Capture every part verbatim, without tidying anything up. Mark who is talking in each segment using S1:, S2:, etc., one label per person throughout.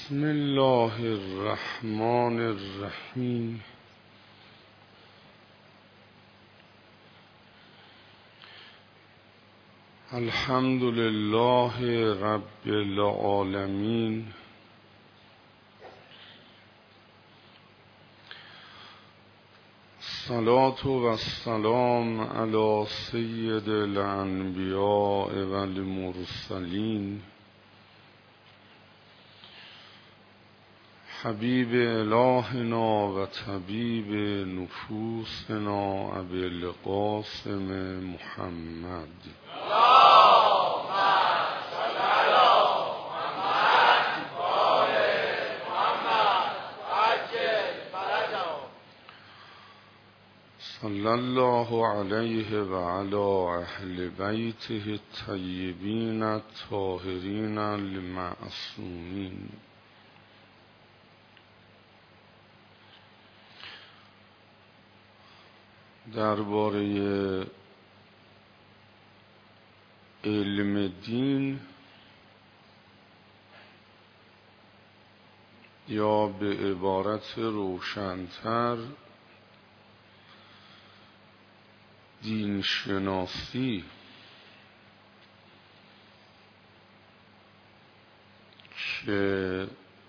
S1: بسم الله الرحمن الرحیم. الحمد لله رب العالمین. الصلاة و السلام علی سید الانبیاء و المرسلین، حبیب الهنا و طبیب نفوسنا ابی القاسم محمد. صلی الله علیه و علی اهل بیته الطیبین الطاهرین المعصومین. درباره علم دین یا به عبارت روشن‌تر دین شناسی که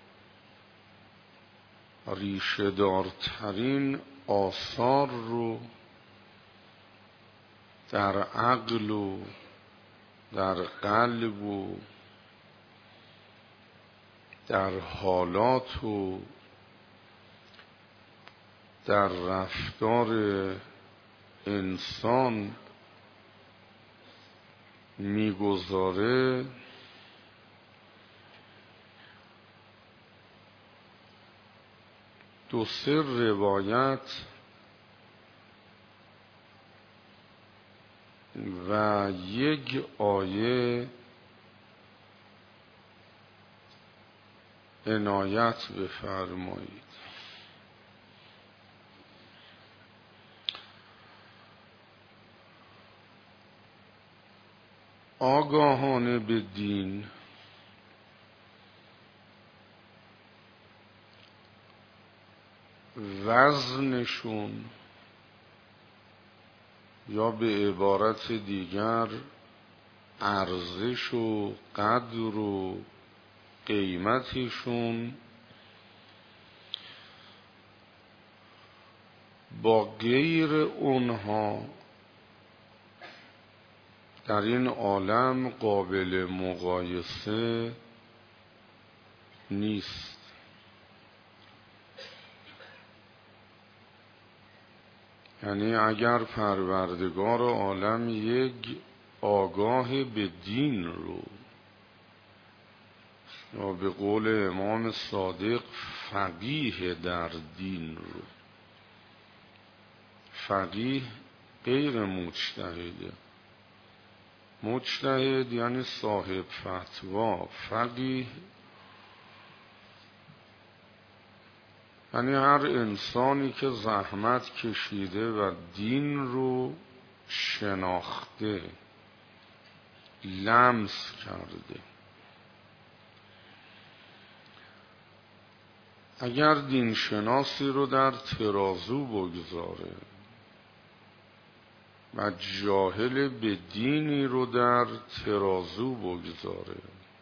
S1: ریشه دارترین آثار رو در عقل و در قلب و در حالات و در رفتار انسان میگذاره دو سه روایت و یک آیه عنایت بفرمایید. آگاهانه به دین وزنشون یا به عبارت دیگر ارزش و قدر و قیمتشون با غیر اونها در این عالم قابل مقایسه نیست. یعنی اگر پروردگار عالم یک آگاه به دین رو یا به قول امام صادق فقیه در دین رو، فقیه غیر مجتهده، مجتهد یعنی صاحب فتوا، فقیه یعنی هر انسانی که زحمت کشیده و دین رو شناخته، لمس کرده. اگر دین شناسی رو در ترازو بگذاره و جاهل به دینی رو در ترازو بگذاره،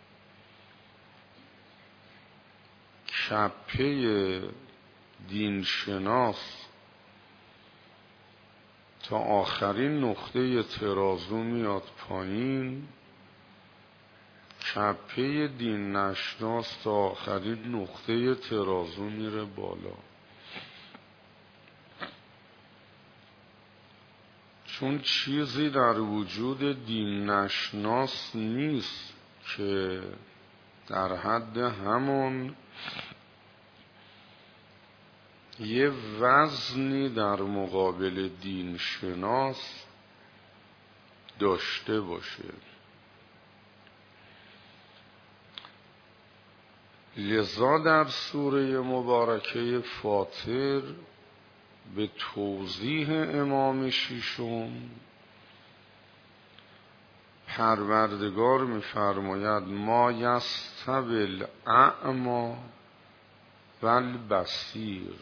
S1: کپه دین شناس تا آخرین نقطه ترازو میاد پایین، کپه دین نشناس تا آخرین نقطه ترازو میره بالا. چون چیزی در وجود دین نشناس نیست که در حد همون یه وزنی در مقابل دین شناس داشته باشه. لذا در سوره مبارکه فاطر به توضیح امام ششم پروردگار می‌فرماید ما یستوی الاعمی و البصیر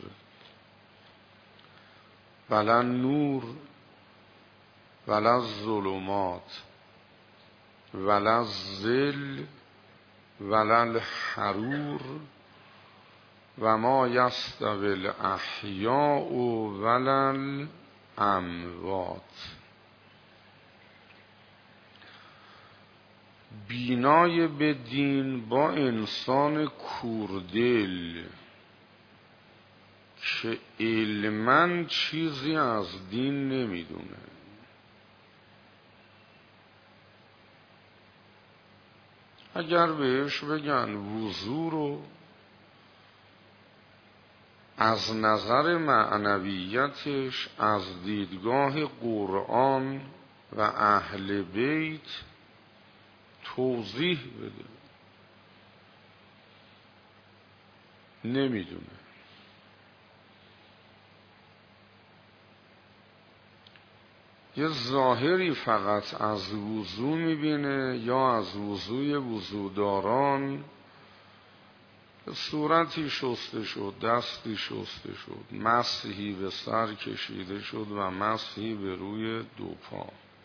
S1: ولا النور ولا الظلمات ولا الظل ولا الحرور و ما یستوی الاحیاء ولا الاموات. بینای به دین با انسان کوردل که علماً چیزی از دین نمیدونه، اگر بهش بگن وضو رو از نظر معنویتش از دیدگاه قرآن و اهل بیت توضیح بده، نمیدونه. یه ظاهری فقط از وضو میبینه یا از وضوی وضوداران صورتی شسته شد، دستی شسته شد، مسحی به سر کشیده شد و مسحی به روی دو پا.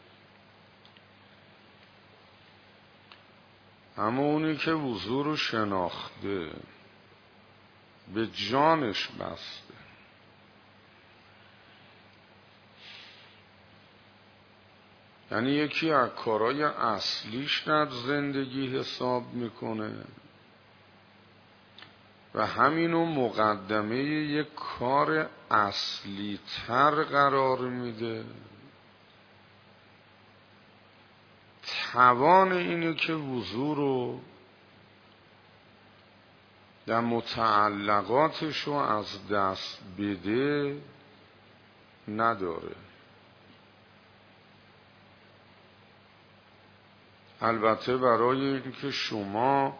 S1: اما اونی که وضو رو شناخته، به جانش بسته، یعنی یکی از کارهای اصلیش در زندگی حساب میکنه و همینو مقدمه یک کار اصلی تر قرار میده، توان اینه که وضو رو در متعلقاتش رو از دست بده نداره. البته برای اینکه شما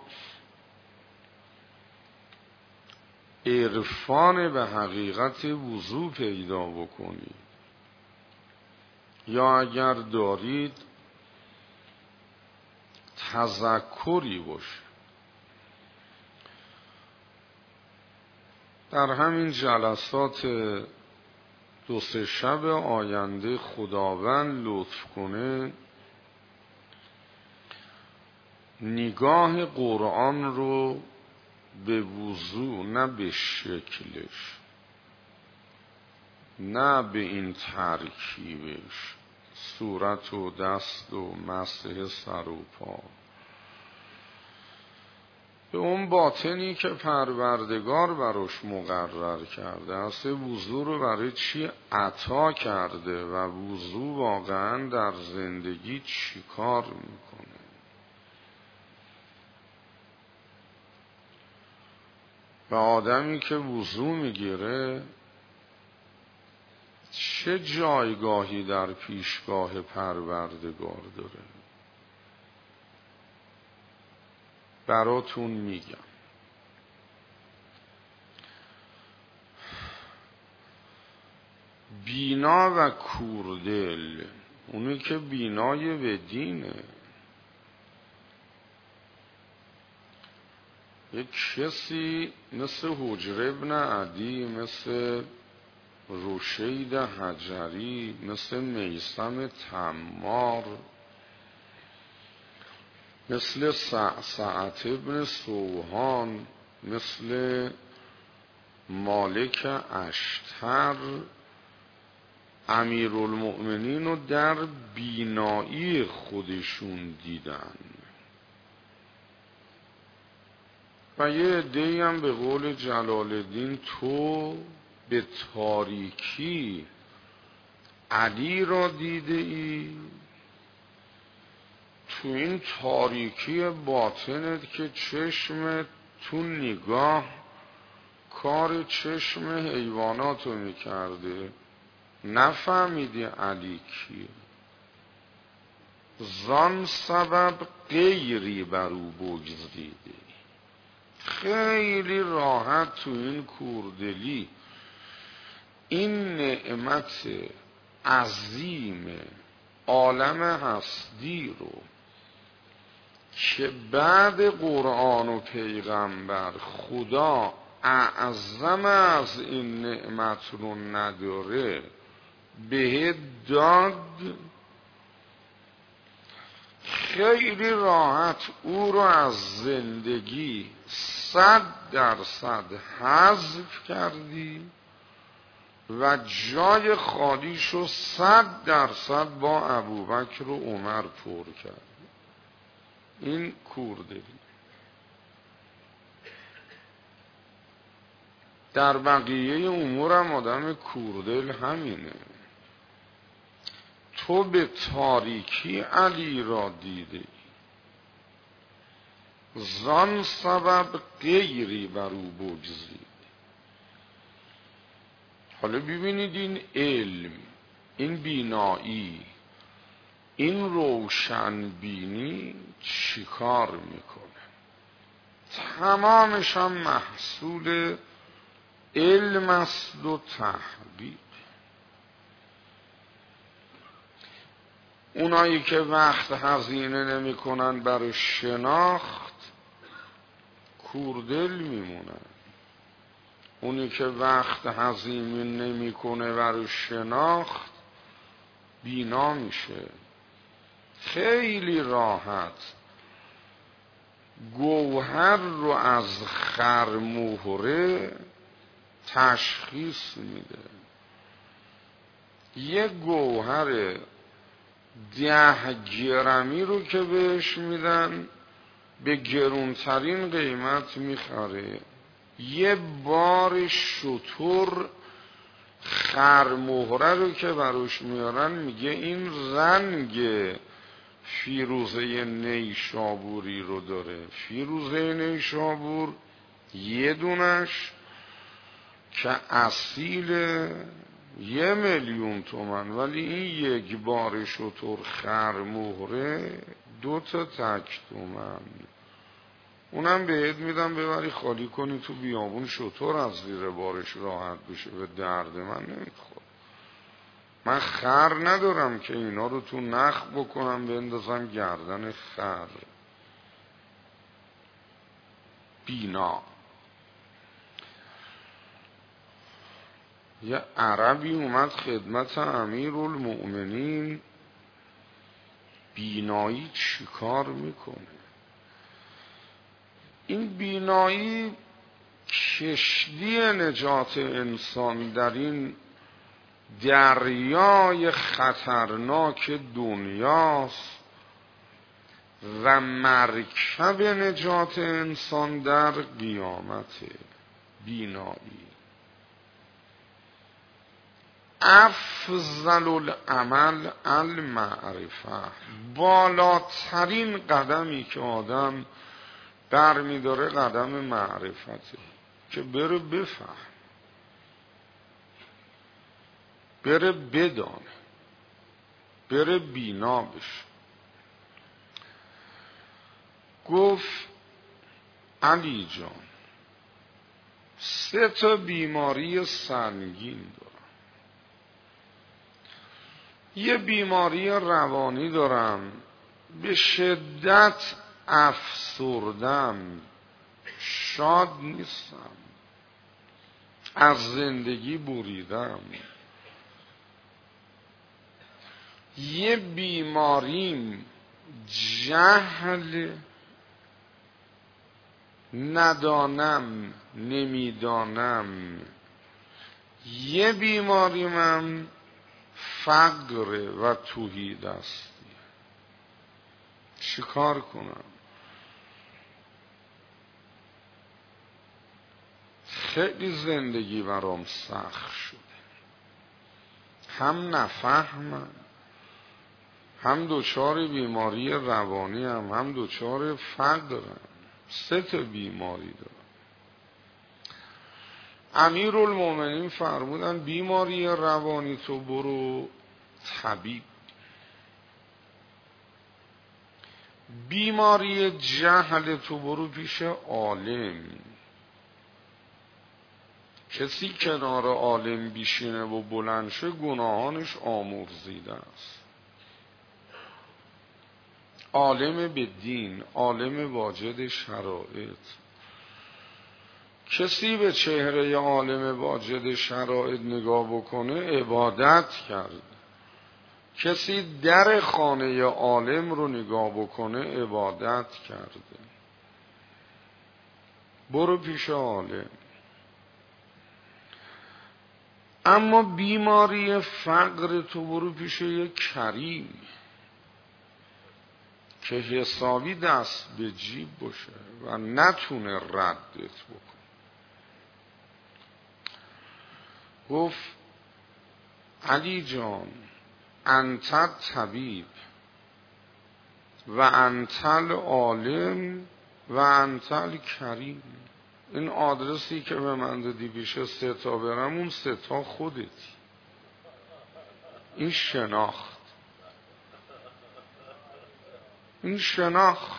S1: عرفان به حقیقت وضو پیدا بکنید یا اگر دارید تذکری باشه. در همین جلسات دو سه شب آینده خداوند لطف کنه نگاه قرآن رو به وضو، نه به شکلش، نه به این ترکیبش، صورت و دست و مسح سر و پا، به اون باطنی که پروردگار براش مقرر کرده است. وضو رو برای چی عطا کرده و وضو واقعا در زندگی چی کار میکنه. و آدمی که وضو میگیره چه جایگاهی در پیشگاه پروردگار داره براتون میگم. بینا و کوردل، اونی که بینای به دینه، یک کسی مثل حجر ابن عدی، مثل رشید حجری، مثل میثم تمار، مثل سعسعت ابن سوهان، مثل مالک اشتر، امیرالمؤمنین رو در بینایی خودشون دیدن و یه عده‌ای هم به قول جلال الدین تو به تاریکی علی را دیده ای، تو این تاریکی باطنت که چشم تو نگاه کار چشم حیواناتو میکرده، نفهمیدی علی کیه، زان سبب غیری بر او بگذیدی. خیلی راحت تو این کوردلی این نعمت عظیم عالم هستی رو که بعد قرآن و پیغمبر خدا اعظم از این نعمت رو نداره به داد، خیلی راحت او رو از زندگی صد درصد حذف کردی و جای خالیش رو صد درصد با ابوبکر و عمر پر کرد. این کوردلی. در بقیه امورم آدم کوردل همینه. تو به تاریکی علی را دیدی، زان سبب غیری بر او بگزید. حالا ببینید این علم، این بینایی، این روشن بینی چی کار میکنه؟ تمامش هم محصول علم است و تحقیق. اونایی که وقت هزینه نمی کنن برای شناخت کوردل میمونن، اونی که وقت هزینه نمی کنه برای شناخت بینا میشه. خیلی راحت گوهر رو از خرمهره تشخیص میده. یک گوهر ده گرمی رو که بهش میدن به گرونترین قیمت میخره. یه بار شتر خرمهره رو که براش میارن میگه این رنگ فیروزه نیشابوری رو داره. فیروزه نیشابور یه دونش که اصیل یه میلیون تومن، ولی این یک بار شتر خرمهره دو تا تک تومن. اونم بهت میدم ببری خالی کنی تو بیابون، شتر از زیر بارش راحت بشه. به درد من نمیخوره. من خر ندارم که اینا رو تو نخ بکنم بندازم گردن خر. بینا. یه عربی اومد خدمت امیرالمؤمنین، بینایی چی کار میکنه؟ این بینایی کشتی نجات انسان در این دریای خطرناک دنیاست و مرکب نجات انسان در قیامت. بینایی افضل العمل المعرفه، بالاترین قدمی که آدم برمیداره قدم معرفته، که بره بفهم، بره بدانه، بره بینا بشه. گفت علی جان سه تا بیماری سنگین دارم. یه بیماری روانی دارم، به شدت افسردم، شاد نیستم، از زندگی بریدم. یه بیماریم جهل، ندانم نمیدانم. یه بیماریم فقر و توحیدستی. چی کار کنم؟ خیلی زندگی برام سخت شده. هم نفهمم، هم دچار بیماری روانی هم، هم دچار فقرم. سه تا بیماری دارم. امیرالمومنین فرمودن بیماری روانی تو برو طبیب. بیماری جهل تو برو پیش عالم. کسی کنار عالم بیشینه و بلند شه گناهانش آمرزیده است. عالم به دین، عالم واجد شرایط. کسی به چهره عالم واجد شرایط نگاه بکنه عبادت کرد. کسی در خانه عالم رو نگاه بکنه عبادت کرده. برو پیش عالم. اما بیماری فقر تو برو پیش یک کریم که حسابی دست به جیب باشه و نتونه ردت بکنه. گفت علی جان انت طبیب و انت العالم و انت الکریم. این آدرسی که به من دادی پیش سه تا برم، اون سه تا خودتی. این شناخت، این شناخت.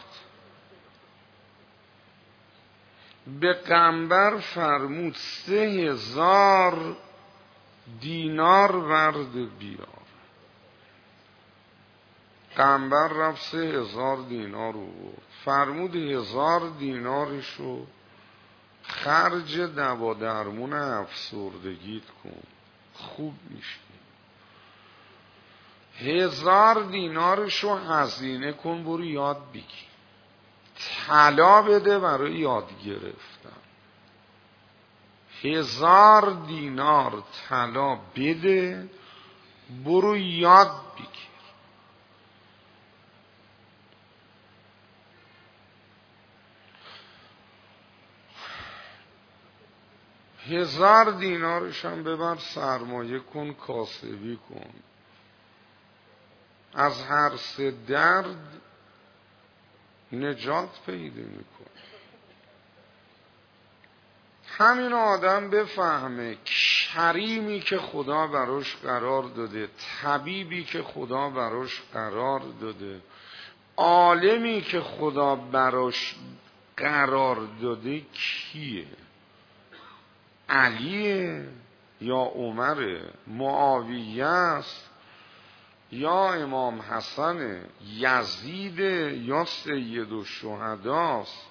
S1: به قنبر فرمود سه هزار دینار ورد بیار. قنبر رفت سه هزار دینار رو برد. فرمود هزار دینارشو خرج دوا درمون افسردگیت کن، خوب میشی. هزار دینارشو هزینه کن برو یاد بگی. طلا بده برای یاد گرفتن. هزار دینار طلا بده برو یاد بگیر. هزار دینارش هم ببر سرمایه کن، کاسبی کن. از هر سه درد نجات پیدا میکن. همین آدم بفهمه کریمی که خدا براش قرار داده، طبیبی که خدا براش قرار داده، عالمی که خدا براش قرار داده کیه؟ علیه یا عمره؟ معاویه است یا امام حسن؟ یزید یا سید الشهداست؟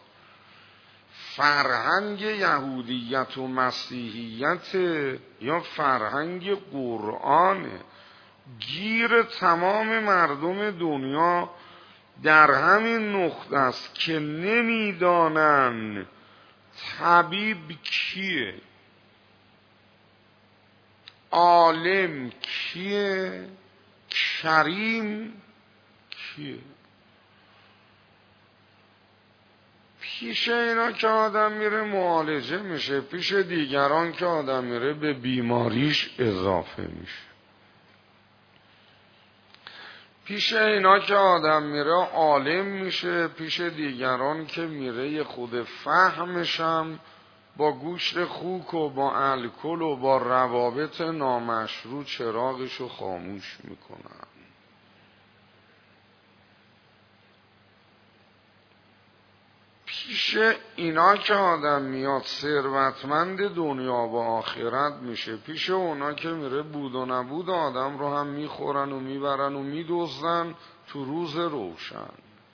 S1: فرهنگ یهودیت و مسیحیت یا فرهنگ قرآن؟ گیر تمام مردم دنیا در همین نقطه است که نمیدانن طبیب کیه، عالم کیه، کریم کیه. پیش اینا که آدم میره معالجه میشه، پیش دیگران که آدم میره به بیماریش اضافه میشه. پیش اینا که آدم میره عالم میشه، پیش دیگران که میره یه خود فهمشم با گوشت خوک و با الکل و با روابط نامشروع چراغشو خاموش میکنن. پیش اینا که آدم میاد ثروتمند دنیا و آخرت میشه، پیش اونا که میره بود و نبود آدم رو هم میخورن و میبرن و میدزدن تو روز روشن.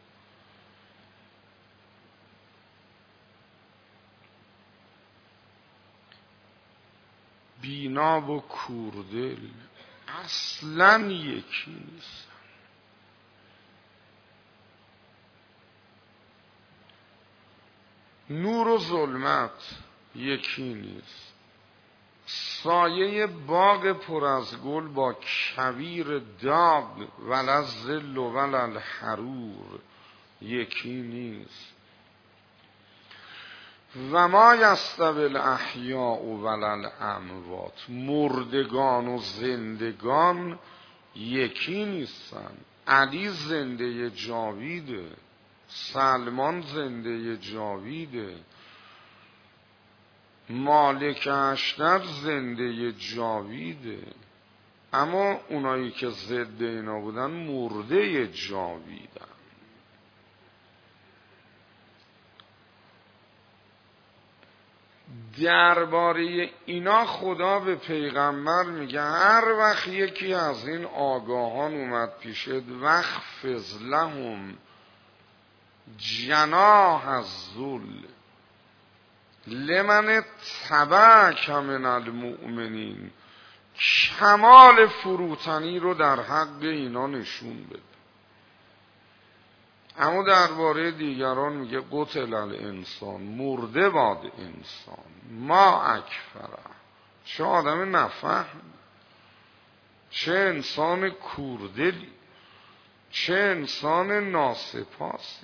S1: بینا و کوردل اصلا یکی نیست. نور و ظلمت یکی نیست. سایه باغ پر از گل با کویر داغ ولا ظل و ولا الحرور یکی نیست. و ما یستوی الاحیاء ولا الاموات، مردگان و زندگان یکی نیستن. علی زنده جاویده، سلمان زنده جاویده، مالک اشتر زنده جاویده، اما اونایی که ضد اینا بودن مرده جاویدن. درباره اینا خدا به پیغمبر میگه هر وقت یکی از این آگاهان اومد پیشت وخفض لهم جناح الذل لمن تبعک من المؤمنین، کمال فروتنی رو در حق اینا نشون بده. اما درباره دیگران میگه قتل الانسان، مرده باد انسان، ما اکفره، چه آدم نفهم، چه انسان کوردلی، چه انسان ناسپاسی.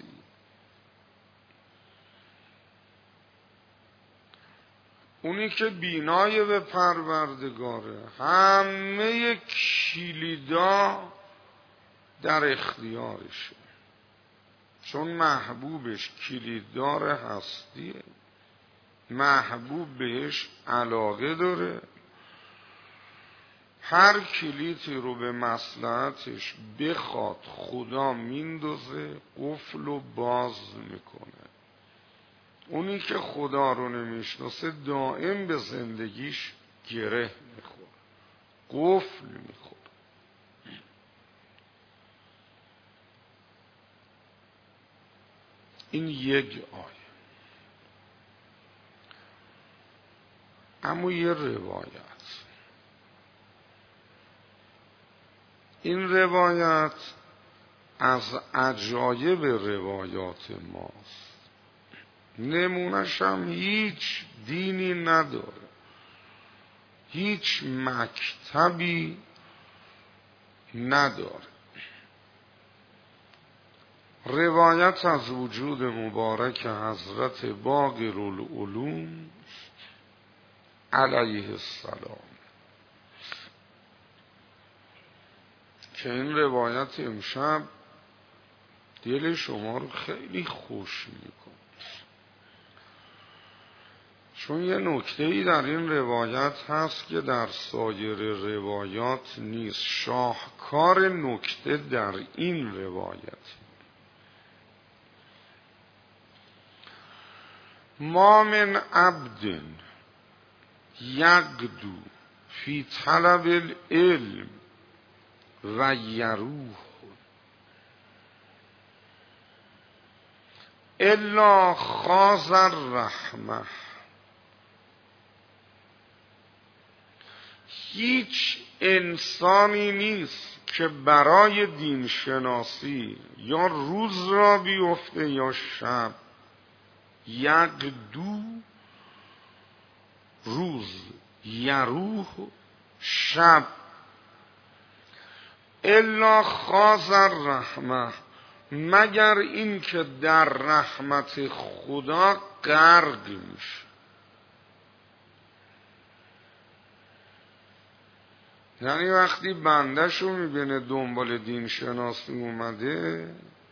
S1: اونی که بینای به پروردگاره، همه کلیدا در اختیارشه، چون محبوبش کلیددار هستیه، محبوب بهش علاقه داره، هر کلیدی رو به مصلحتش بخواد خدا میندازه، قفل و باز میکنه. اونی که خدا رو نمیشناسه دائم به زندگیش گره میخوره، قفل میخوره. این یک آیه. اما یه روایت، این روایت از عجایب روایات ماست، نمونش هم هیچ دینی نداره، هیچ مکتبی نداره. روایت از وجود مبارک حضرت باقر العلوم علیه السلام که این روایت امشب دل شما رو خیلی خوش میکنه، چون یه نکته‌ای در این روایت هست که در سایر روایات نیست. شاهکار نکته در این روایت: ما من عبد یغدو فی طلب العلم و یروح الا خاض الرحمه. هیچ انسانی نیست که برای دین شناسی یا روز را بیفته یا شب، یغدو روز، یروح شب، الا خاض الرحمه، مگر این که در رحمت خدا غرق میشه. یعنی وقتی بنده‌شو میبینه دنبال دین شناسی اومده،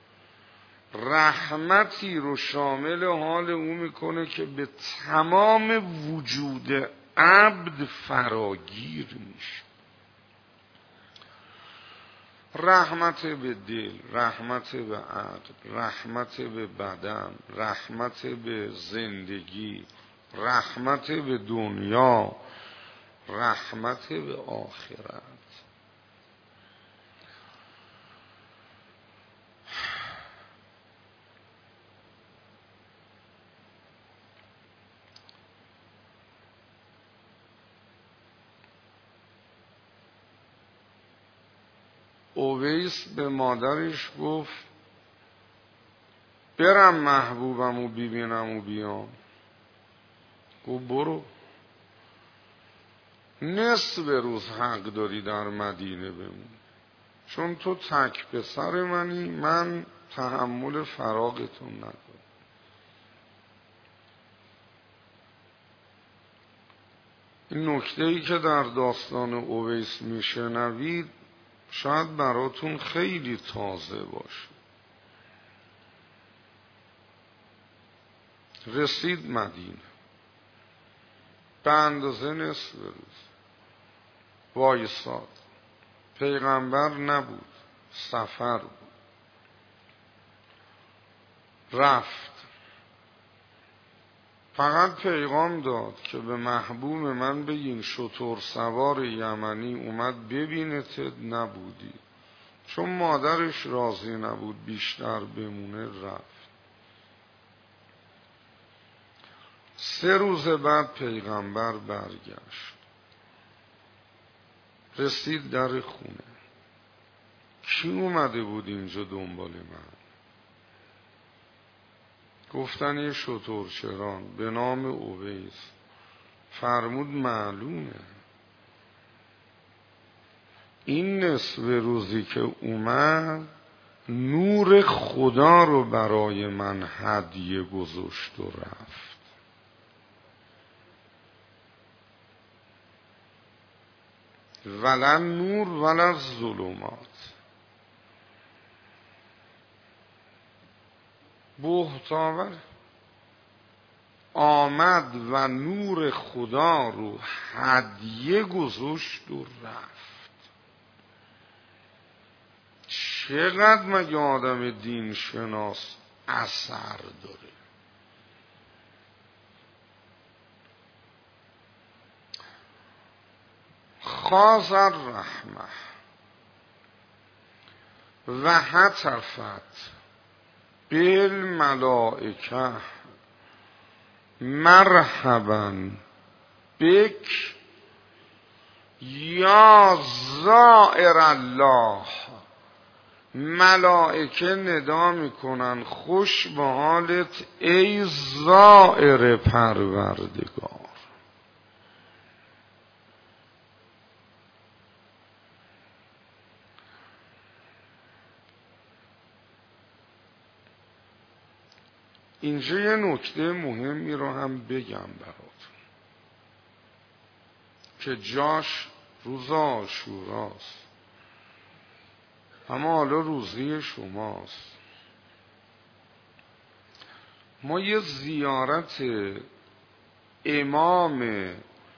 S1: رحمتی رو شامل حال او میکنه که به تمام وجود عبد فراگیر میشه. رحمت به دل، رحمت به عقل، رحمت به بدن، رحمت به زندگی، رحمت به دنیا، رحمت به آخرت. اویس به مادرش گفت برم محبوبم و ببینم و بیام. گفت برو، نصف روز حق داری در مدینه بمون، چون تو تک پسر منی، من تحمل فراغتون ندارم. این نکته‌ای که در داستان اویس میشنوید شاید براتون خیلی تازه باشه. رسید مدینه به اندازه نصف روز، وایساد. پیغمبر نبود، سفر بود. رفت، فقط پیغام داد که به محبوب من بگین شتر سوار یمنی اومد ببینت، نبودی. چون مادرش راضی نبود بیشتر بمونه رفت. سه روز بعد پیغمبر برگشت، رسید در خونه. کی اومده بود اینجا دنبال من؟ گفتن یه شترچران به نام اویس. فرمود معلومه این نصف روزی که اومد نور خدا رو برای من هدیه گذاشت و رفت. ولا نور ولا ظلمات. بهتاور آمد و نور خدا رو هدیه گذاشت و رفت. چقدر مگه آدم دین شناس اثر داره؟ خاض الرحمه و هتفت بالملائکه مرحبا بک یا زائر الله. ملائکه ندا میکنن خوش به حالت ای زائر پروردگار. اینجا یه نکته مهمی رو هم بگم براتون که جاش روز عاشوراست، اما حالا روزی شماست. ما یه زیارت امام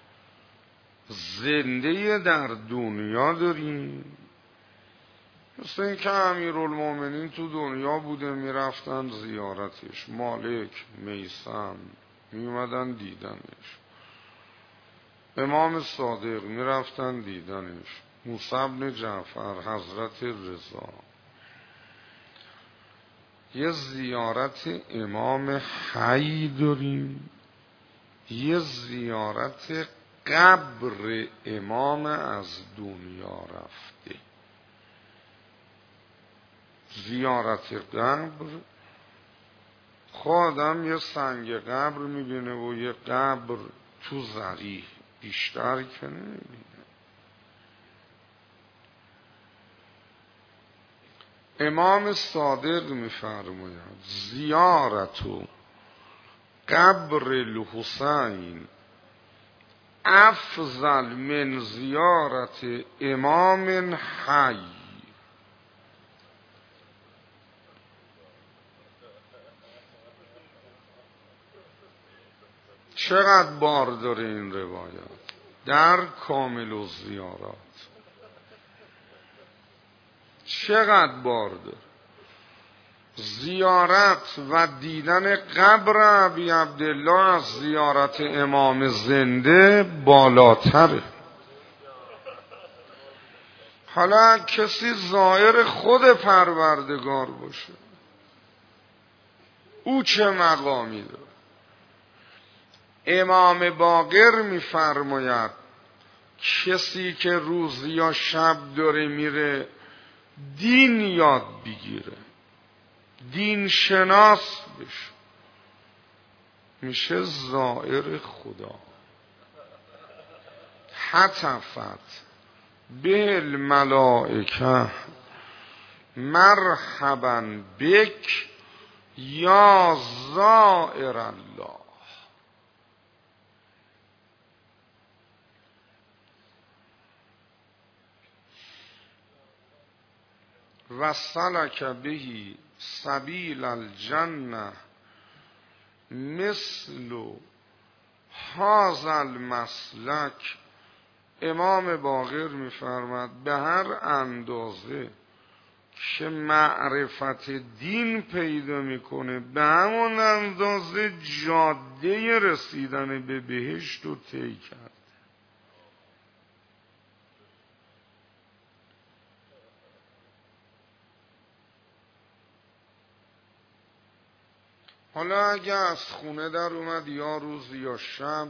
S1: زنده در دنیا داریم، مثل این که امیرالمومنین تو دنیا بوده میرفتن زیارتش، مالک، میثم میومدن دیدنش، امام صادق میرفتن دیدنش، موسی بن جعفر، حضرت رضا. یه زیارت امام حی داریم، یه زیارت قبر امام از دنیا رفته. زیارت قبر خودم یه سنگ قبر میبینه و یه قبر تو ذریح، بیشتر که نمیبینه. امام صادق میفرماید زیارتو قبر الحسین افضل من زیارت امام حی. چقدر بار داره این روایت در کامل الزیارات؟ چقدر بار داره؟ زیارت و دیدن قبر ابی عبدالله از زیارت امام زنده بالاتره. حالا کسی زائر خود پروردگار باشه، او چه مقامی داره؟ امام باقر میفرماید کسی که روز یا شب داره میره دین یاد بگیره، دین شناس بشه، میشه زائر خدا. هتفت به الملائکه مرحبا بک یا زائر الله. و سلک بهی سبیل الجنه مثل هذا المسلک. امام باقر میفرماد به هر اندازه که معرفت دین پیدا میکنه به همون اندازه جاده رسیدن به بهشت رو طی کرد. حالا اگه از خونه در اومد یا روز یا شب،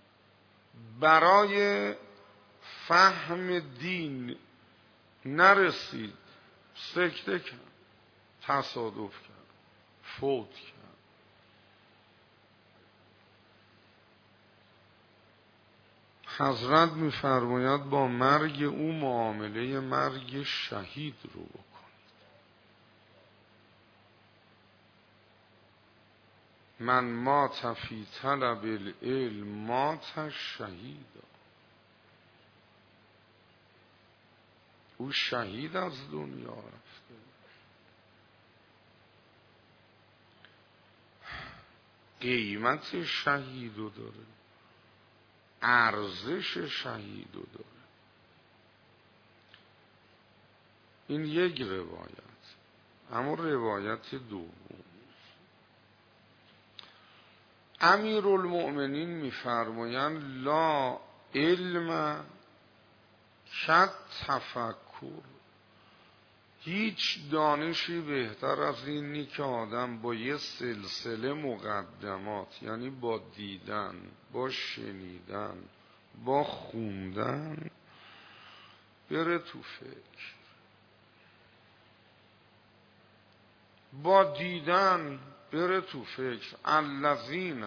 S1: برای فهم دین نرسید، سکته کرد، تصادف کرد، فوت کرد. حضرت می‌فرماید با مرگ او معامله مرگ شهید رو بکنید. من مات فی طلب العلم مات شهیدا. او شهید از دنیا رفته. قیمت شهیدو داره، ارزش شهیدو داره. این یک روایت. اما روایت دوم، امیرالمؤمنین می‌فرمایند لا علم کت تفکر. هیچ دانشی بهتر از اینی که آدم با یه سلسله مقدمات، یعنی با دیدن، با شنیدن، با خوندن بره تو فکر. با دیدن بره تو فکر. الذین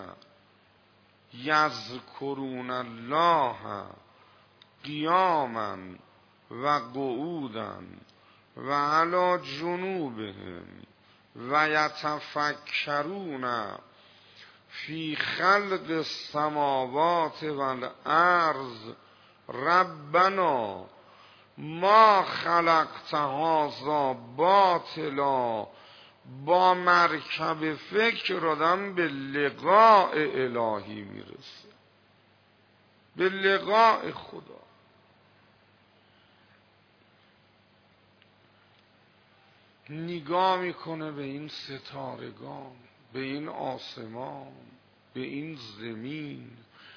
S1: یذکرون الله قیاما و قعودا و علی جنوبهم و یتفکرون فی خلق السماوات والارض ربنا ما خلقت هذا باطلا. با مرکب فکر آدم به لقاء الهی میرسه، به لقاء خدا. نگاه میکنه به این ستارگان، به این آسمان، به این زمین،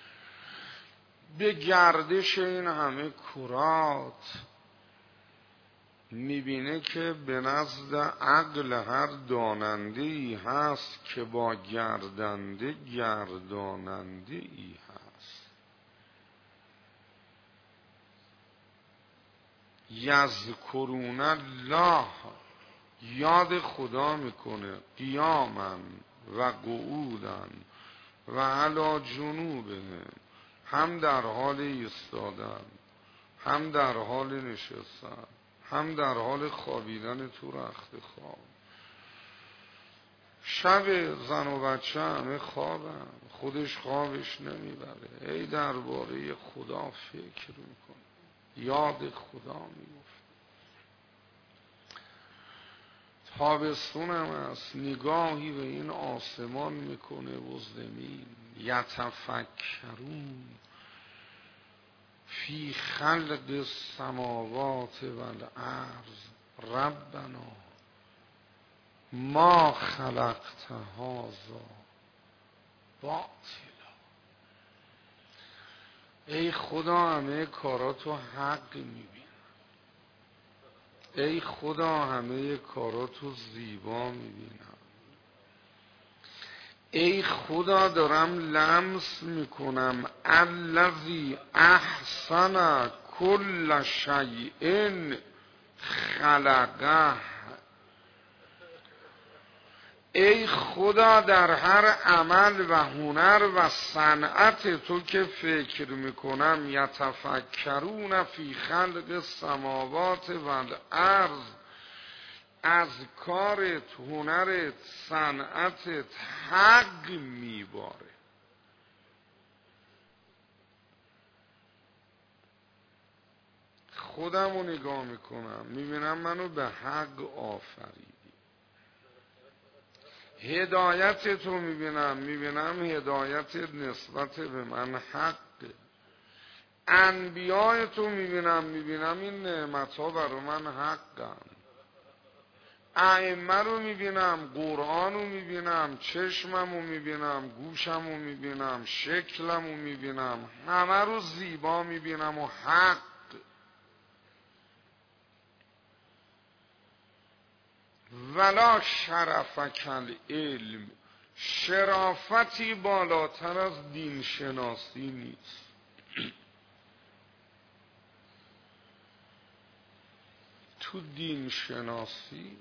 S1: به گردش این همه کرات. میبینه که به نزد عقل هر داننده ای هست که با گردنده گرداننده ای هست. یذکرون الله، یاد خدا میکنه، قیاما و قعودا و علی جنوبهم، هم در حال ایستادن، هم در حال نشستن، هم در حال خوابیدن تو رخت خواب. شب زن و بچه همه خوابن، خودش خوابش نمیبره، ای درباره خدا فکر میکنه، یاد خدا میفته. تابستون هم است، نگاهی به این آسمان میکنه و زمین. یتفکرون فی خلق السماوات والارض ربنا ما خلقت هذا باطلا. ای خدا همه کاراتو حق میبینم، ای خدا همه کاراتو زیبا میبینم، ای خدا دارم لمس میکنم الذی احسن کل شیء خلقه. ای خدا در هر عمل و هنر و صنعت تو که فکر میکنم، یتفکرون فی خلق السماوات والارض، از کارت، هنرت، صنعتت حق میباره. خودم رو نگاه میکنم، میبینم منو به حق آفریدی. هدایت تو میبینم، میبینم هدایت نسبت به من حق. انبیاء تو میبینم، میبینم این نعمت ها برای من حقن. ائمه رو میبینم، قرآن رو میبینم، چشمم رو میبینم، گوشم رو میبینم، شکلم رو میبینم، همه رو زیبا میبینم و حق. ولا شرفک العلم، شرافتی بالاتر از دین شناسی نیست. تو دین شناسی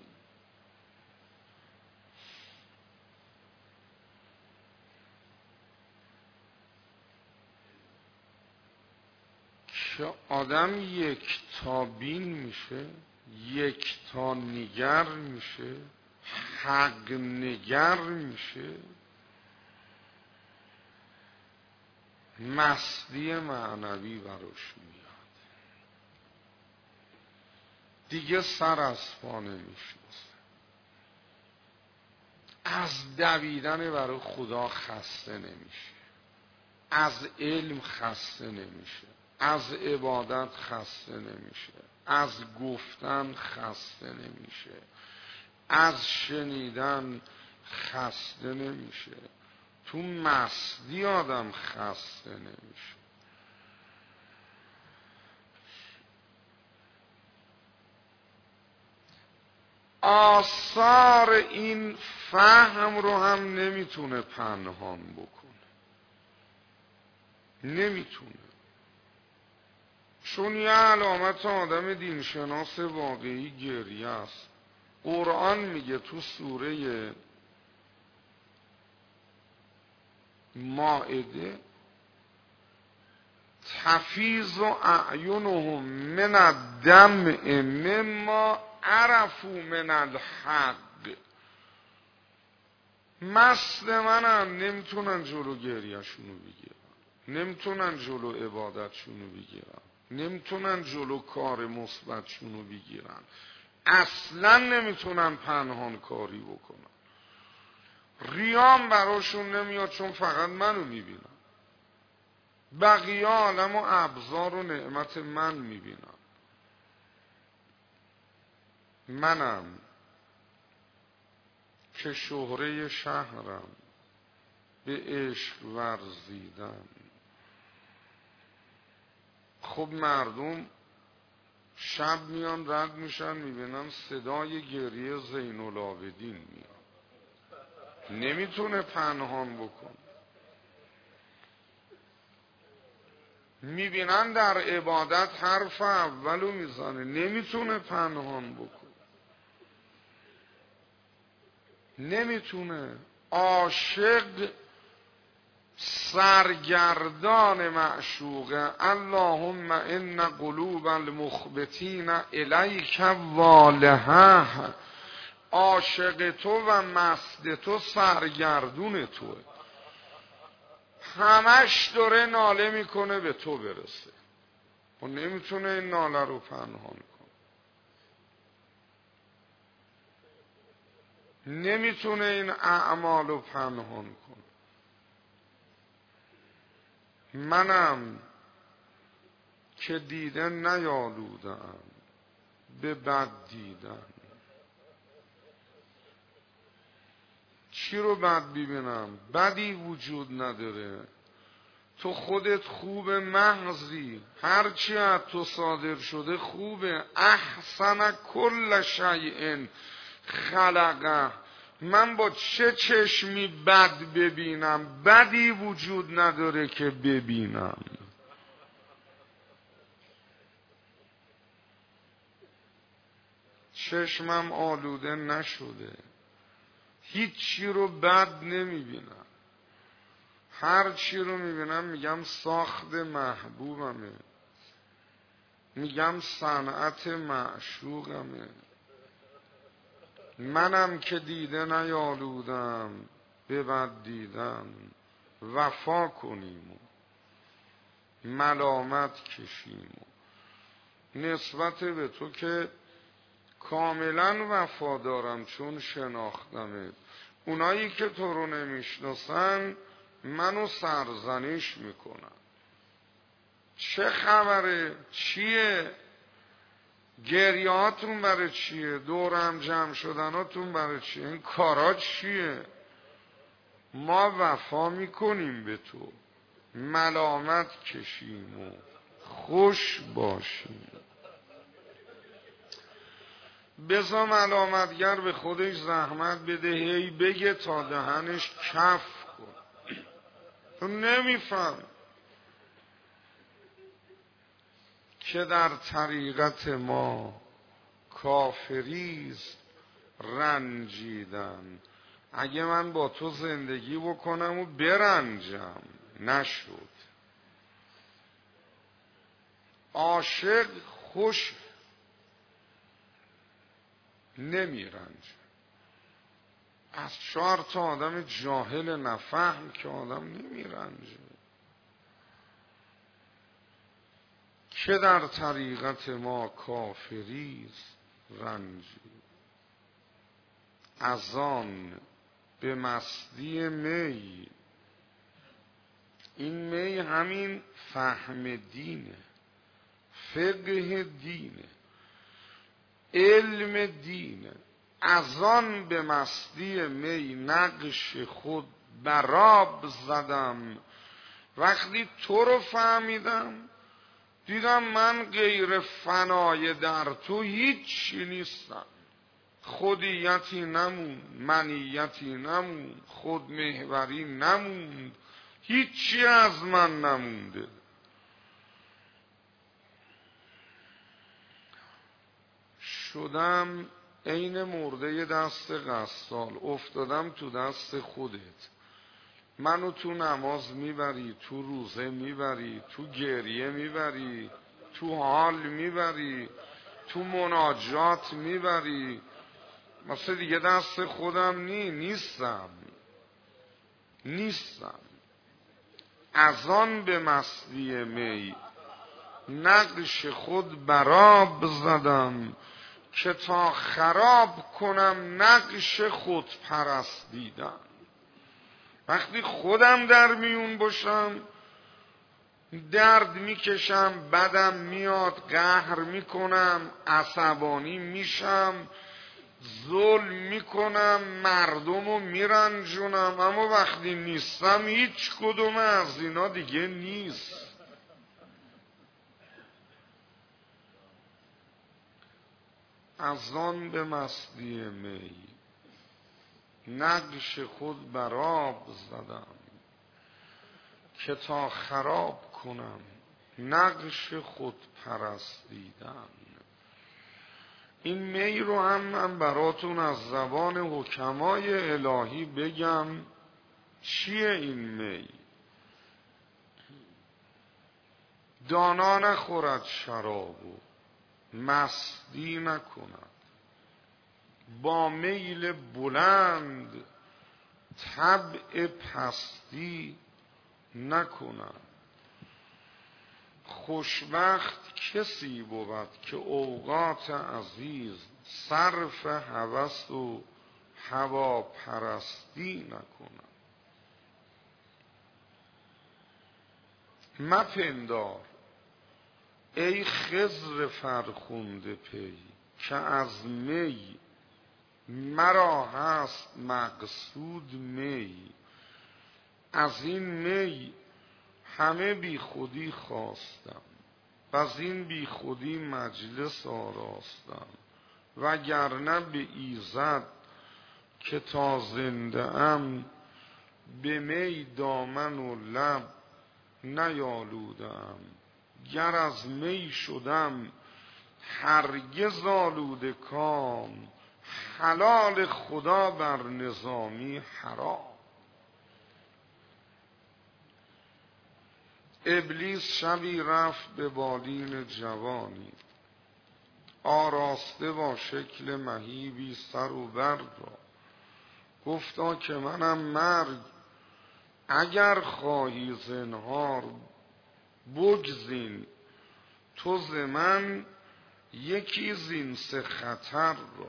S1: که آدم یک تا بین میشه، یک تا نگر میشه، حق نگر میشه، مستی معنوی براش میاد، دیگه سر از پا نمیشناسه، از دویدن برای خدا خسته نمیشه، از علم خسته نمیشه، از عبادت خسته نمیشه، از گفتن خسته نمیشه، از شنیدن خسته نمیشه، تو مستی آدم خسته نمیشه. آثار این فهم رو هم نمیتونه پنهان بکنه، نمیتونه، چون یه علامت آدم دینشناس واقعی گریه است. قرآن میگه تو سوره مائده تفیض اعینهم من الدمع مما عرفوا من الحق. مست منن، نمیتونن جلو گریهشونو بگیرن، نمیتونن جلو عبادتشونو بگیرن، نمیتونن جلو کار مثبتشونو بگیرن، اصلا نمیتونن پنهان کاری بکنن. ریام براشون نمیاد چون فقط منو میبینن، بقیه عالم و ابزار و نعمت من میبینن. منم که شهره شهرم به عشق ورزیدن. خب مردم شب میان رد میشن میبینن صدای گریه زین العابدین میاد، نمیتونه پنهان بکن. میبینن در عبادت حرف اولو میزنه، نمیتونه پنهان بکن، نمیتونه. عاشق سرگردان معشوقه. اللهم ان قلوب المخبتین الیک والهه. عاشق تو و مست تو سرگردون توه، همش داره ناله میکنه به تو برسه و نمیتونه این ناله رو پنهان کنه، نمیتونه این اعمال رو پنهان کنه. منم که دیده نیالودم به بد دیدن. چی رو بد ببینم؟ بدی وجود نداره، تو خودت خوب محضی، هرچی از تو صادر شده خوبه. احسن کل شیء خلقه. من با چه چشمی بد ببینم؟ بدی وجود نداره که ببینم. چشمم آلوده نشده، هیچی رو بد نمیبینم، هر چی رو میبینم میگم ساخت محبوبمه، میگم صنعت معشوقمه. منم که دیده نیالودم به بد دیدن، وفا کنیم و ملامت کشیم و نسبت به تو که کاملا وفا دارم چون شناختمت. اونایی که تو رو نمیشناسن منو سرزنش میکنن. چه خبره؟ چیه؟ گریهاتون برای چیه؟ دورم جمع شدناتون برای چیه؟ این کارا چیه؟ ما وفا میکنیم به تو، ملامت کشیم و خوش باشیم. بزا ملامتگر به خودش زحمت بده هی بگه تا دهنش کف کن. تو نمیفهم که در طریقت ما کافریست رنجیدن. اگه من با تو زندگی بکنم و برنجم نشد. عاشق خوش نمیرنج. از چهار تا آدم جاهل نفهم که آدم نمیرنجه که در طریقت ما کافریست رنجی. از آن به مستی می. این می همین فهم دینه، فقه دینه، علم دینه. از آن به مستی می نقش خود براب زدم. وقتی تو رو فهمیدم دیدم من غیر فنای در تو هیچی نیستم. خودیتی نمون، منیتی نمون، خودمحوری نموند، هیچی از من نمونده. شدم عین مرده دست غسال، افتادم تو دست خودت. منو تو نماز میبری، تو روزه میبری، تو گریه میبری، تو حال میبری، تو مناجات میبری. مثلا دیگه دست خودم نی نیستم نیستم از آن به مستی می نقش خود براب زدم که تا خراب کنم نقش خود پرستیدن. وقتی خودم در میون باشم درد میکشم، بدم میاد، قهر میکنم، عصبانی میشم، ظلم میکنم، مردمو میرنجونم. اما وقتی نیستم هیچ کدوم از اینا دیگه نیست. از آن به مستی می نقش خود براب زدم که تا خراب کنم نقش خود پرستیدن. این می رو هم من براتون از زبان حکمای الهی بگم چیه این می. دانا نخورد شراب و مستی نکند، با میل بلند طبع پستی نکند. خوشبخت کسی بود که اوقات عزیز صرف هوس و هواپرستی نکند. مپندار ای خضر فرخنده پی که از می مرا هست مقصود می. از این می همه بی خودی خواستم و از این بی خودی مجلس آراستم. وگرنه به ایزد که تا زنده ام به می دامن و لب نیالودم. گر از می شدم هرگز آلوده کام، حلال خدا بر نظامی حرام. ابلیس شبی رفت به بالین جوانی، آراسته با شکل مهیبی سر و بر را. گفتا که منم مرگ، اگر خواهی زنهار بگزین تو ز من یکی زین سه خطر را.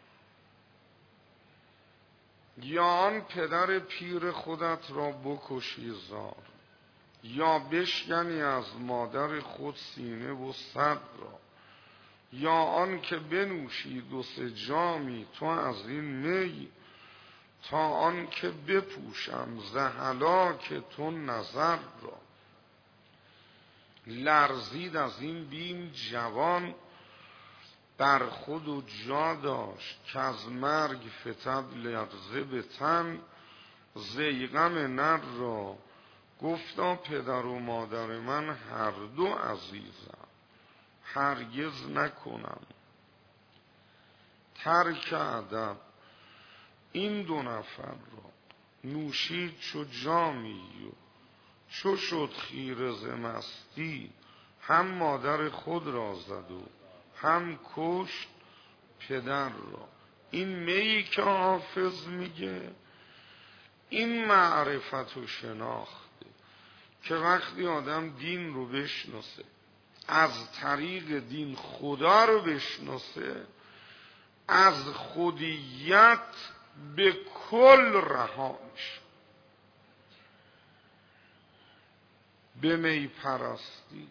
S1: یا آن پدر پیر خودت را بکشی زار، یا بشکنی از مادر خود سینه و صدر را. یا آن که بنوشی دو سه جامی تو از این می، تا آن که بپوشم ز هلاک تو نظر را. لرزید از این بیم جوان، بر خود و جا داشت که از مرگ فتد لرزه به تن. ضیغم نر را گفتا پدر و مادر من هر دو عزیزم، هرگز نکنم ترک ادب این دو نفر را. نوشید چو جامی و چو شد خیره ز مستی، هم مادر خود را زد و هم کشت پدر را. این میی که حافظ میگه این معرفت و شناخته که وقتی آدم دین رو بشناسه، از طریق دین خدا رو بشناسه، از خودیت به کل رها میشه. به می پرستی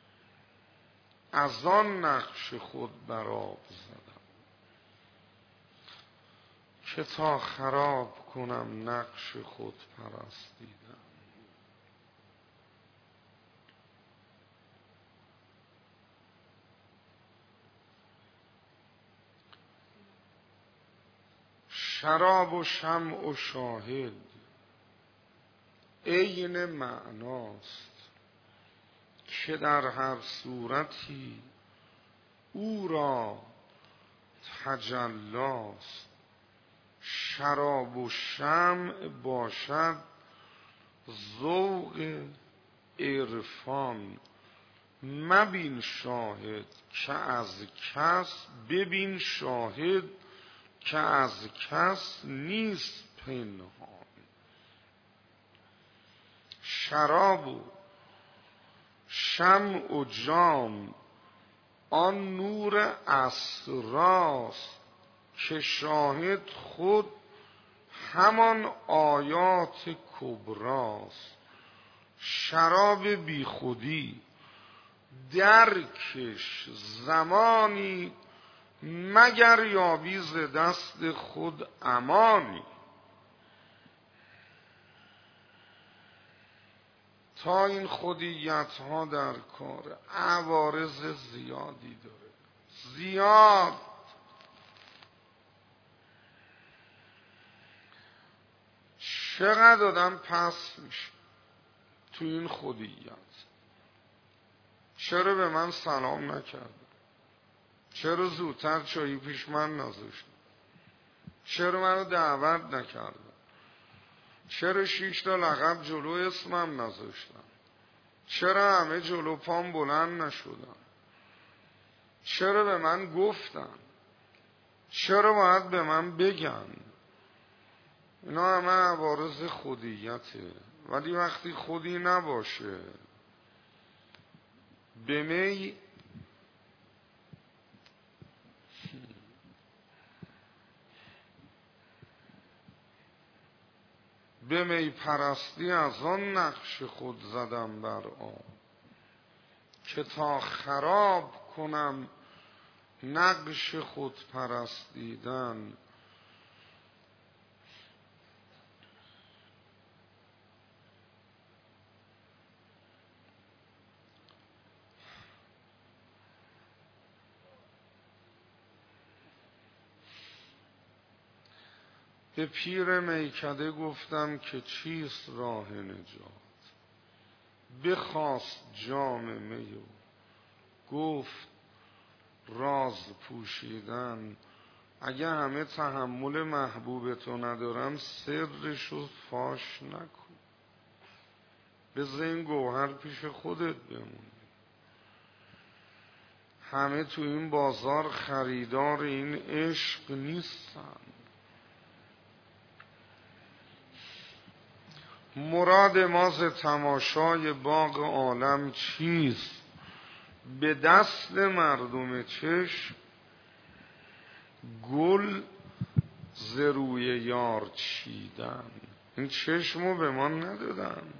S1: از آن نقش خود بر آب زدم، که تا خراب کنم نقش خود پرستیدم. شراب و شمع و شاهد عین معناست، که در هر صورتی او را تجلاست. شراب و شمع باشد ذوق عرفان، مبین شاهد که از کس، ببین شاهد که از کس نیست پنهان. شراب و شمع و جام آن نور اسراست، که شاهد خود همان آیات کبراست. شراب بی خودی درکش زمانی، مگر یابی ز دست خود امانی. تا این خودیت ها در کار عوارض زیادی داره، زیاد. چقدر آدم پس میشه تو این خودیت. چرا به من سلام نکرد؟ چرا زودتر چایی پیش من نذاشت؟ چرا منو دعوت نکردن؟ چرا شیش تا لقب جلو اسمم نذاشتن؟ چرا همه جلو پام بلند نشدن؟ چرا به من گفتن؟ چرا باید به من بگن؟ اینا همه عوارض خودیته. ولی وقتی خودی نباشه، به می به می پرستی از آن نقش خود زدم بر آب، که تا خراب کنم نقش خود پرستیدن. به پیر میکده گفتم که چیست راه نجات، بخواست جام می و گفت راز پوشیدن. اگه همه تحمل محبوب تو ندارم، سرشو فاش نکن، بذار این گوهر پیش خودت بمونه. همه تو این بازار خریدار این عشق نیستن. مراد ما ز تماشای باغ عالم چیست؟ به دست مردم چشم گل ز روی یار چیدن. این چشمو به ما ندادن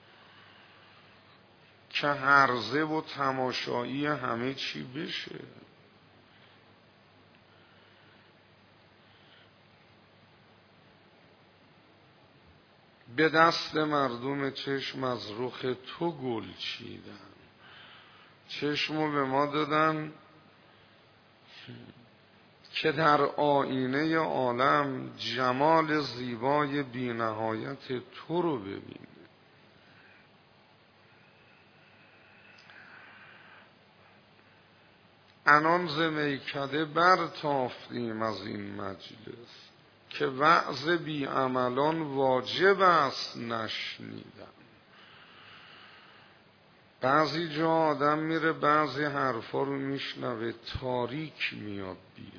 S1: که هرزه و تماشایی همه چی بشه. به دست مردم چشم از رخ تو گل چیدن. چشمو به ما دادن که در آینه عالم جمال زیبای بی نهایت تو رو ببینه. انان ز میکده برتافتیم از این مجلس، که وعظ بی عملان واجب است نشنیدن. بعضی جا آدم میره بعضی حرفا رو میشنوه تاریک میاد بیرون.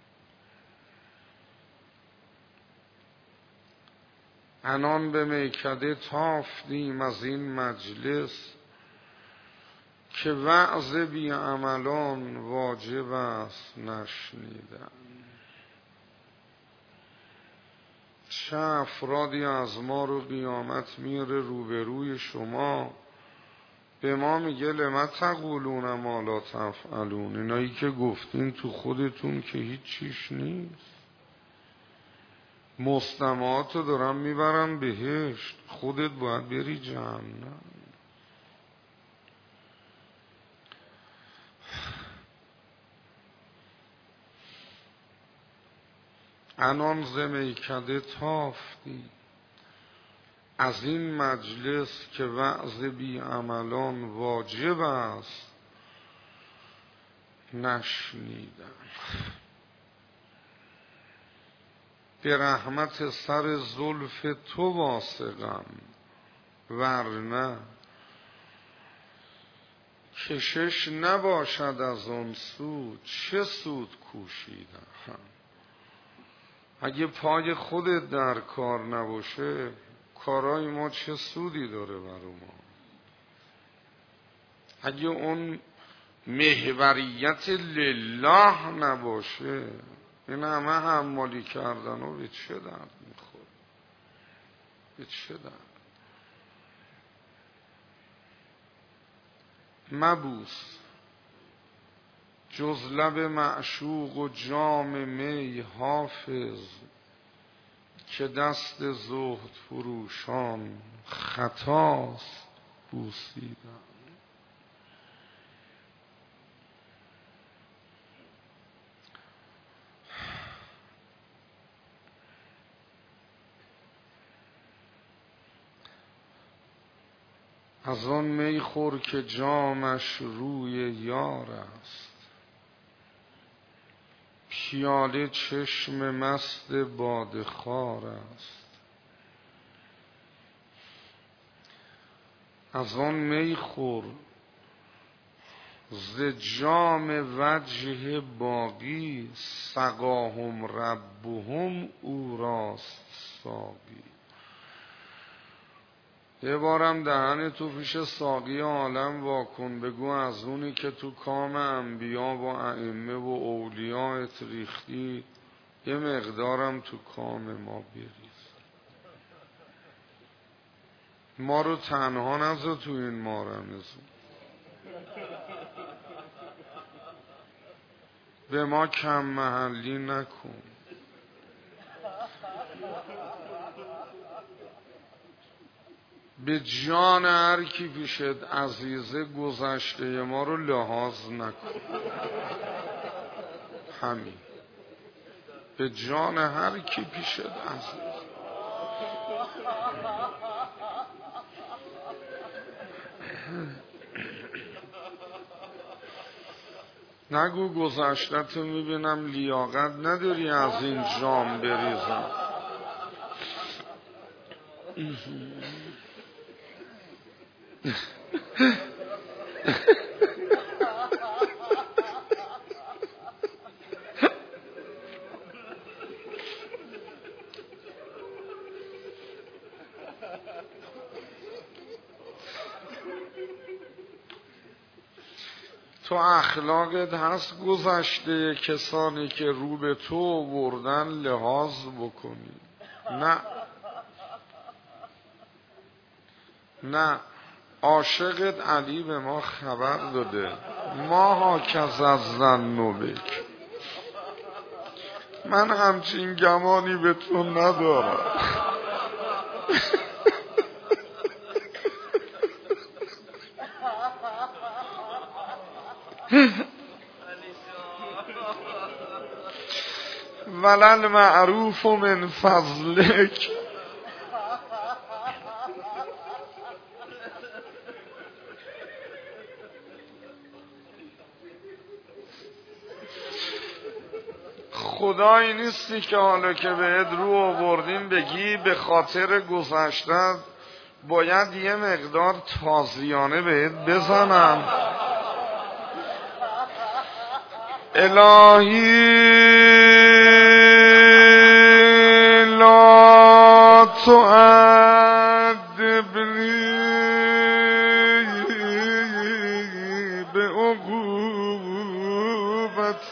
S1: انان به میکده تافتیم از این مجلس، که وعظ بی عملان واجب است نشنیدن. چه افرادی از ما رو قیامت میاره روبروی شما، به ما میگه لما تقولون ما لا تفعلون، اینایی که گفتین تو خودتون که هیچ چیش نیست. مستمعات رو دارم میبرم بهشت، خودت باید بری جهنم. انان ز میکده تافتی از این مجلس، که وعظ بی عملان واجب است نشنیدن. به رحمت سر زلف تو واثقم، ورنه کشش نباشد از آن سو چه سود کوشیدن. اگه پای خودت در کار نباشه کارای ما چه سودی داره برای ما؟ اگه اون محوریت لله نباشه این همه حمالی کردن و به چه درد میخوره؟ به چه درد؟ مبوس جز لب معشوق و جام می حافظ، که دست زهد فروشان خطاست بوسیدن. از آن می خور که جامش روی یار است، پیاله چشم مست باده خوار است. از آن می خور ز جام وجه باقی، سقاهم ربهم او راست ساقی. یه بارم دهن تو پیش ساقی عالم واکن، بگو از اونی که تو کام انبیا و ائمه و اولیاءت ریختی یه مقدارم تو کام ما بریز. ما رو تنها نذار تو این مارمزون، به ما کم محلی نکن. به جان هر کی پیشت عزیزه گذشته ما رو لحاظ نکن. همین به جان هر کی پیشت عزیزه. نگو گذشته‌تو میبینم لیاقت نداری از این جام بریزم. تو اخلاقت هست گذشته کسانی که رو به تو بردن لحاظ بکنی. نه نه، عاشقت علی به ما خبر داده ما هاکز از ظن بک. من همچین گمانی به تو ندارم. ولل معروف من فضلک. خدایی نیستی که حالا که بهت رو آوردیم بگی به خاطر گذشته باید یه مقدار تازیانه بهت بزنم. الهی لا تعذبنی به عقوبت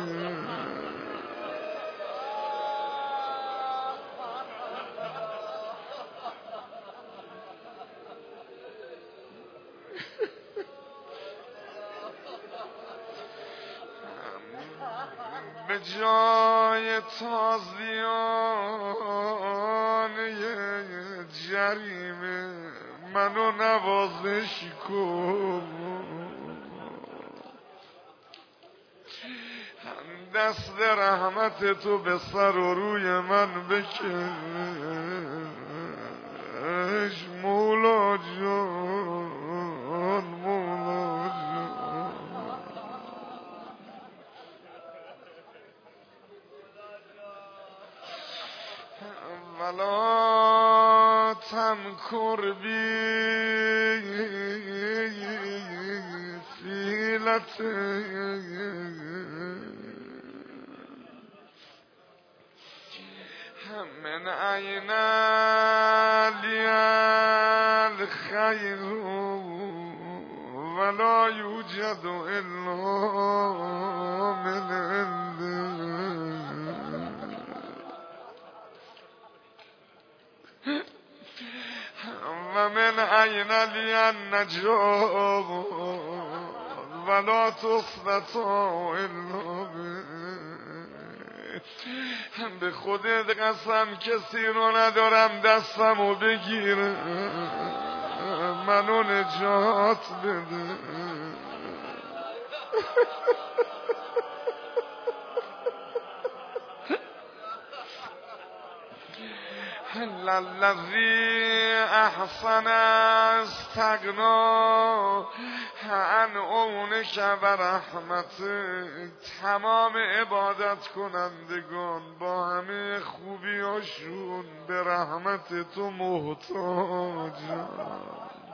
S1: به جای تازیانه جریمه منو نوازش کن. دست رحمت تو به سر و روی من بکش مولا جان، مولا جان. ولا تمکر بی فیلت من عین لی الخیر ولا یوجد الا من عندک. و من عین لی النجات ولا تستطاع الا بک. به خودت قسم کسی رو ندارم دستمو بگیره منو نجات بده. للذی احسن استغنا عن عونک و رحمتک. تمام عبادت کنندگان با همه خوبیاشون به رحمت تو محتاجن.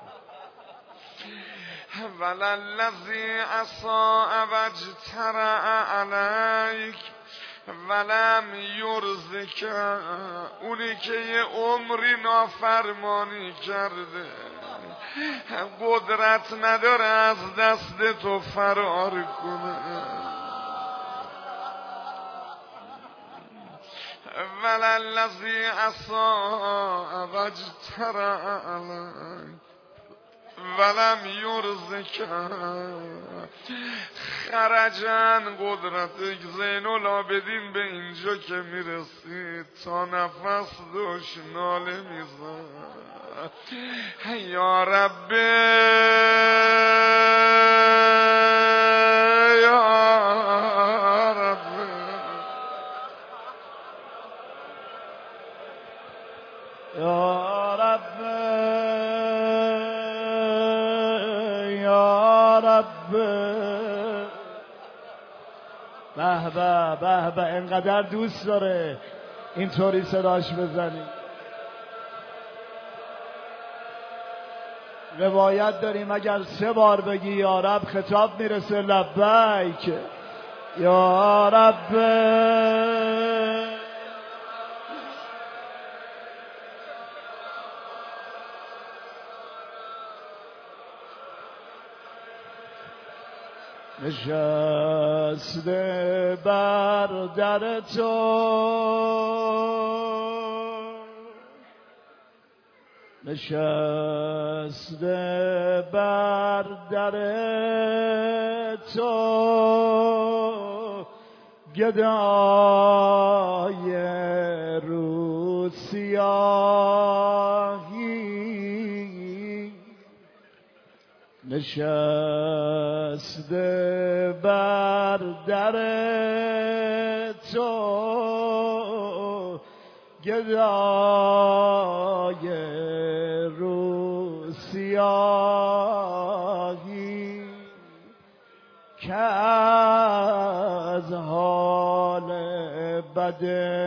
S1: وللذی اساء و اجترأ علیک ولم یرزک. اونی که یه عمری نافرمانی کرده قدرت نداره از دست تو فرار کنه. وللذی اساء و اجترأ علیک ولم یرزک. خرجن قدرت زین العابدین به اینجا که میرسید تا نفس داشت ناله میزد یا رب یا رب
S2: یا رب یا رب. به به به به، انقدر دوست داره اینطوری صداش بزنی. روایت داریم اگر سه بار بگی یا رب خطاب میرسه لبیک یا رب. نشسته بر در تو، نشسته بر در تو، گدای رو سیاهی، نشسته بر در تو گدای رو سیاهی که از حال بد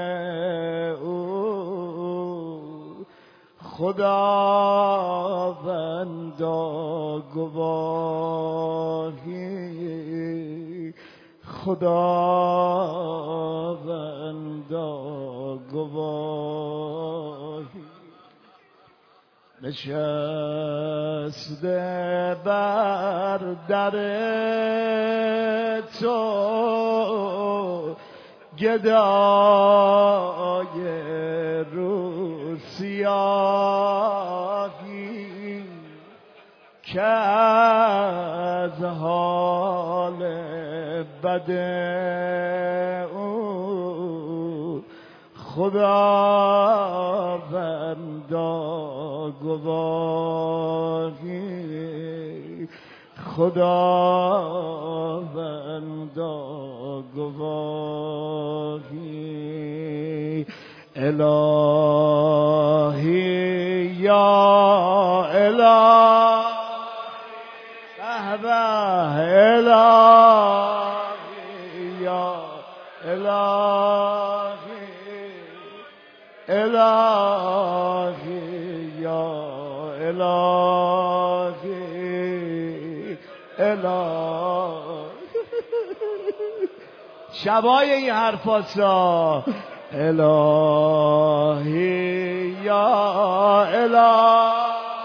S2: او خداوندا گواهی خداوندا گواهی نشسته بر در تو گدای رو سیاهی که از حال بد او خداوندا گواهی خداوندا گواهی الهی یا الهی الهی یا الهی الهی یا الهی الهی شبای این حرفاسا الهی یا الهی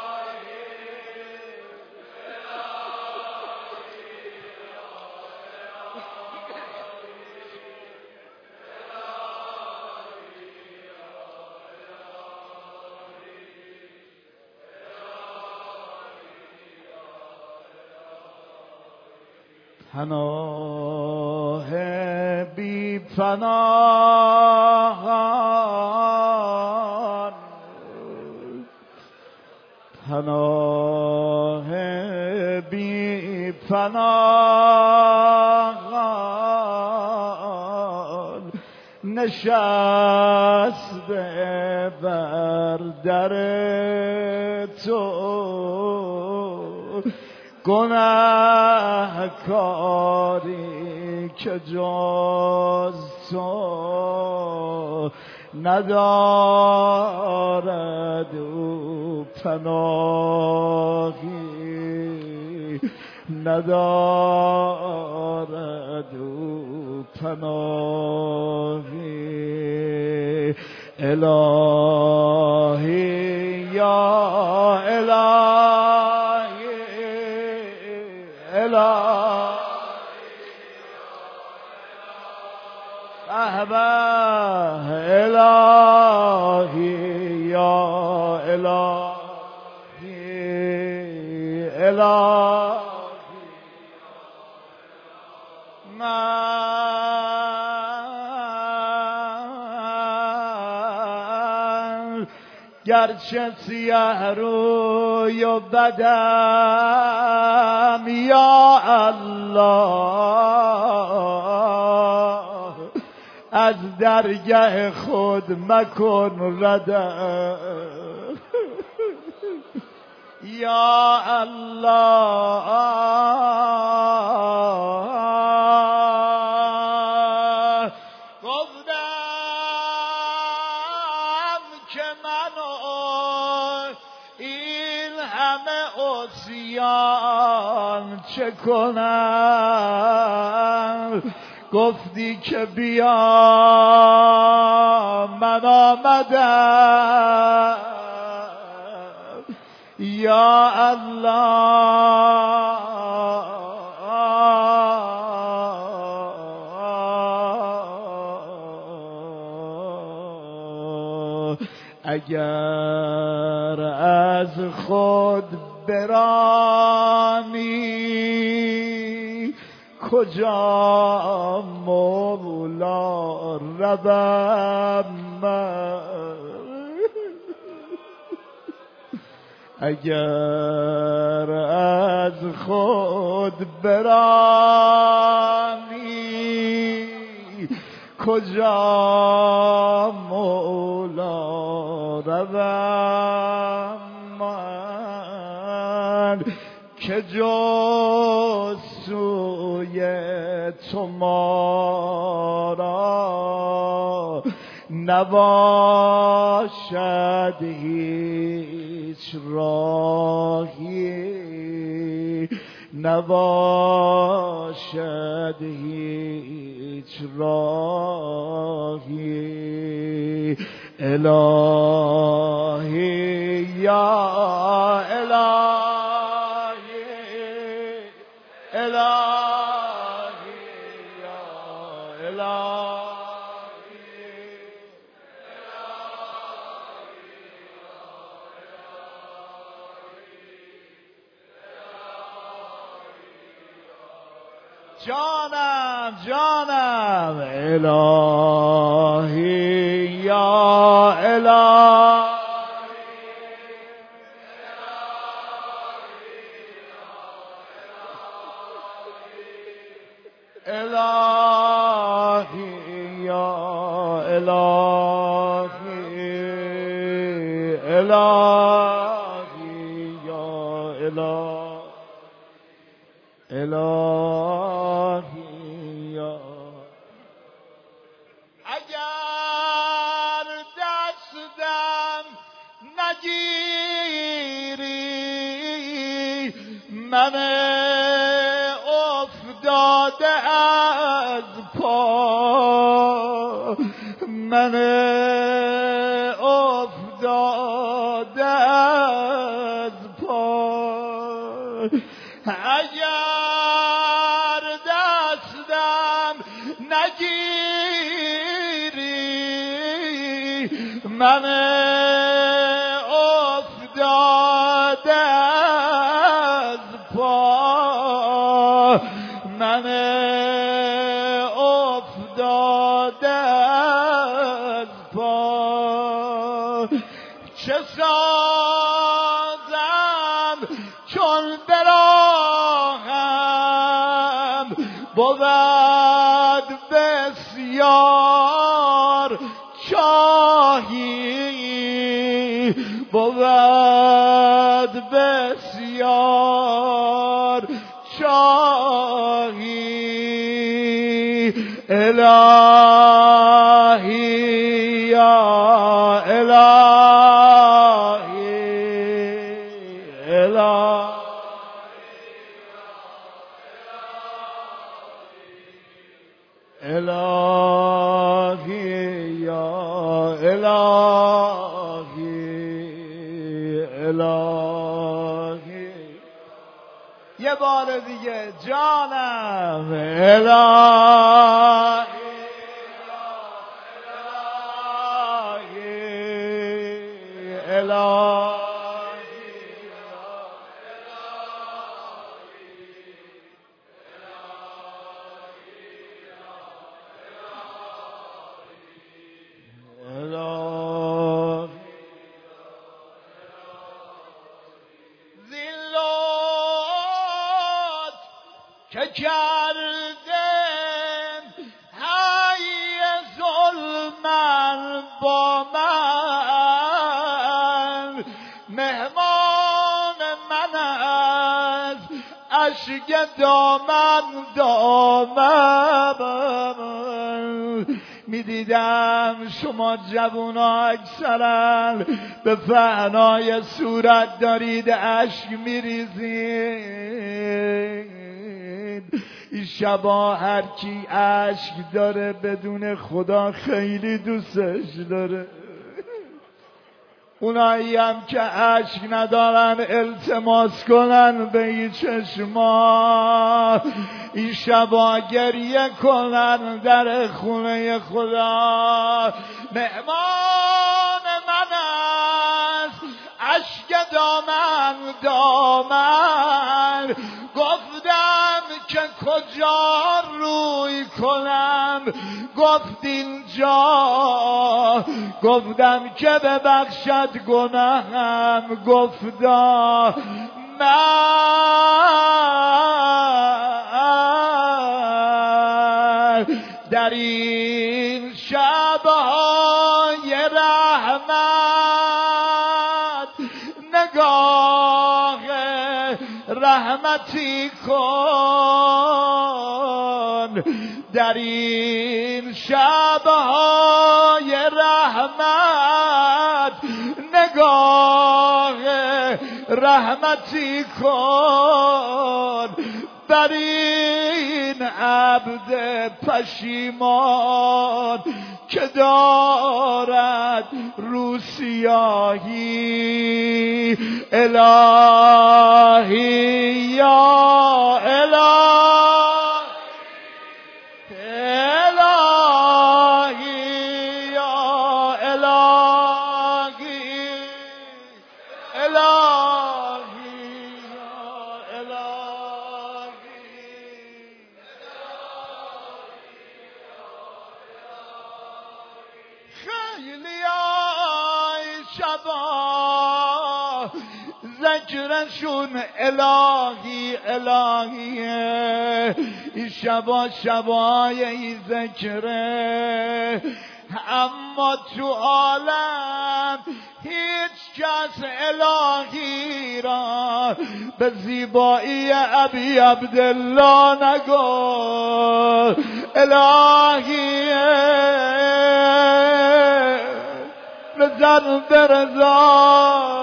S2: پناه بی پناهان پناه بی پناهان نشسته بر در تو گناهکاری که جز تو ندارد او پناهی ندارد او پناهی الهی یا الهی الهی الهی یا الهی الهی من گرچه سیه روی و بدم یا الله از درگه خود مکن ردم یا الله گفتم که منو این همه عصیان چه کنم گفتی که بیا من آمدم یا الله اگر از خود برانی کجا مولا روم من اگر از خود برانی کجا مولا روم من که جز سوی تو ما را نباشد هیچ راهی، نباشد هیچ راهی. الهی یا الهی، الهی یا الهی، جانم جانم الهی یا الهی، الهی یا الهی، الهی یا الهی، الهی یا. اگر دستم نگیری من افتاده از پا، من افتاده از پا. اگر دستم نگیری من افتاده از پا، من افتاده از پا. چه سازم چون براهم بود بسیار چاهی، بود بسیار چاهی. الهی یا الهی، الهی الهی یا الهی، الهی. یه بار دیگه جانم الهی یا الهی، الهی. که کردم های ظلمن با من، مهمان من از اشک دامن دامن. میدیدم شما جوونا اکثرا به فنای صورت دارید اشک میریزید. این شبا هر کی اشک داره بدون خدا خیلی دوستش داره. اونایی هم که اشک ندارن التماس کنن به این چشما، این شبا گریه کنن در خونه خدا. مهمان من است اشک دامن دامن، گفتم که کجا روی کنم، گفت اینجا. گفتم که ببخشد گناهم، گفتا من در این شبهای رحمت نگاه رحمتی کن، در این شبهای رحمت نگاه رحمتی کن بر این عبد پشیمان که دارد رو سیاهی. الهی یا الهی، الهی یا الهی، الهی یا الهی. خیلی های شبا ذکرشون الهی الهیه، این شبا شبای این ذکره، اما تو عالم هیچ کس الهی را به زیبایی ابی عبدالله نگفت. الهیه بزن برضا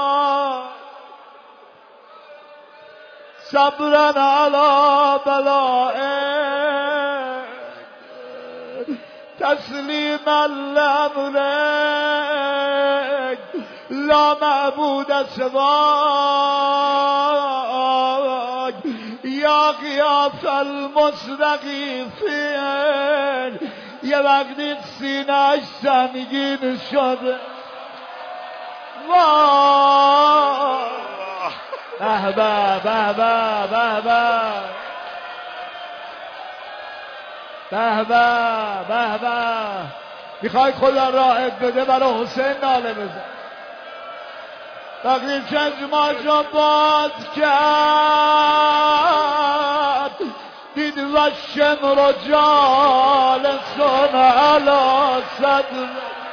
S2: صبرا علی بلائک تسلیما لامرک لا معبود سواک یا غیاث المستغیثین. یه وقتی سینه‌اش سنگین شده، وای به به به به به به به به به. میخوای خدا راحت بده برای حسین ناله بزن. وقتی چشماشو باز کرد دید و شمر جالسون علی صدر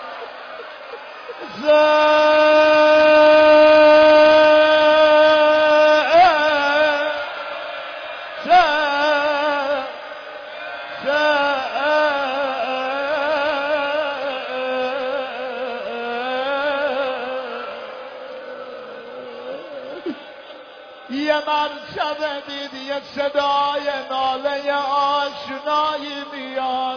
S2: یه مرتبه دید یه صدای ناله آشنایی میاد،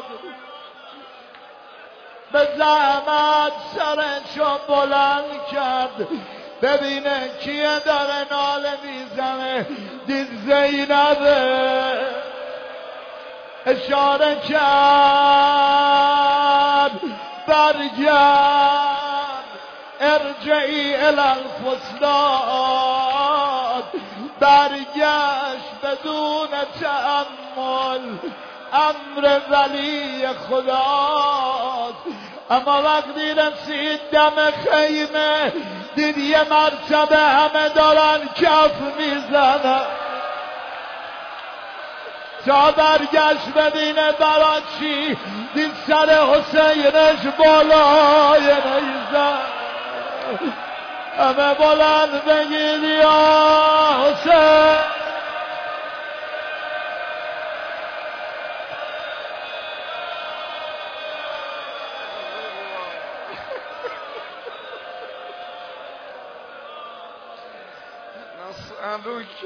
S2: به زحمت سرشو بلند کرد ببینه کیه داره ناله میزنه. دید زینبه، اشاره کرد برگرد ارجعی الی الفسلات. برگشت بدون تأمل، امر ولی خداست. اما وقتی رسید دم خیمه دید یه مرتبه همه دارن کف میزنن. تا برگشت ببینه برا چی، دید سر حسینش بالای نیزن. همه بلند بگید یا حسین.
S1: نسألك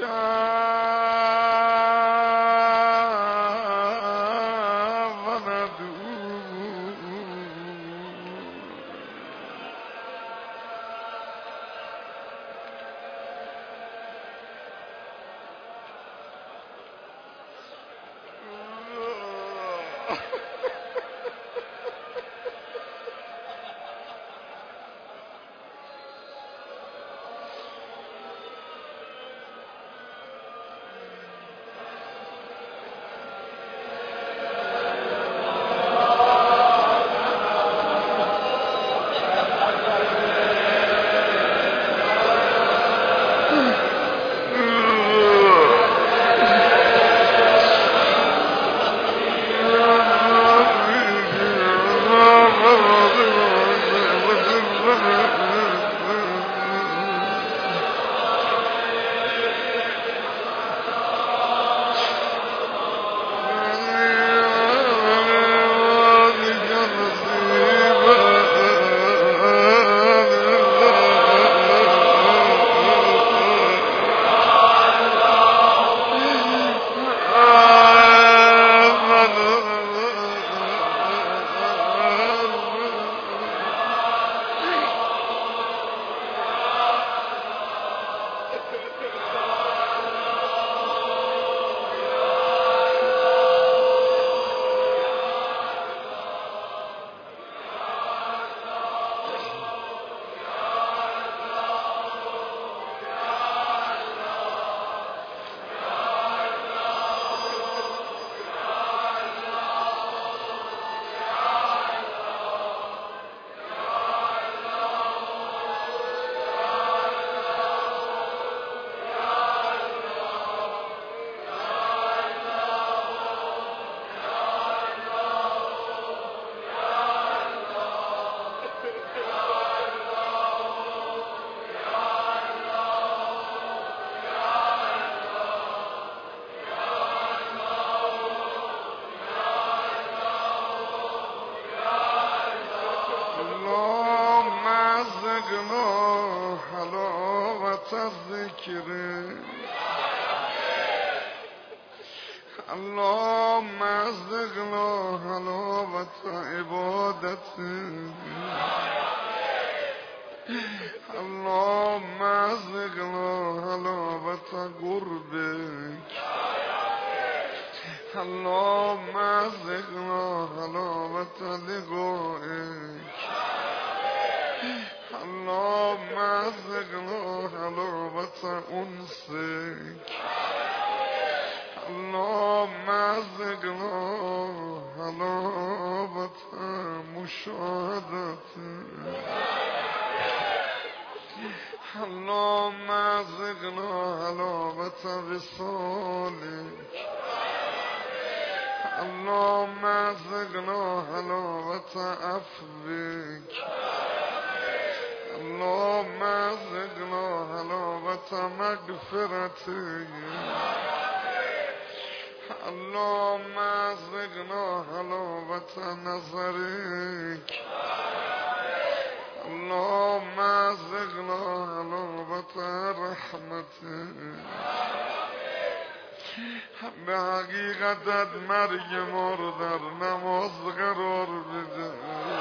S1: ذکره اللهم ازدقنا حلاوت عبادته اللهم ازدقنا حلاوت قربك اللهم ازدقنا حلاوت لقائك اللهم ازدقنا حلاوت انسك اللهم ازدقنا حلاوت مشاهدتك اللهم ازدقنا حلاوت وصالك اللهم ازدقنا حلاوت عفوك اللهم ازدقنا حلاوت مغفرتك اللهم ازدقنا حلاوت نظرك اللهم ازدقنا حلاوت رحمتك به حقیقتت مرگ ما رو در نماز قرار بده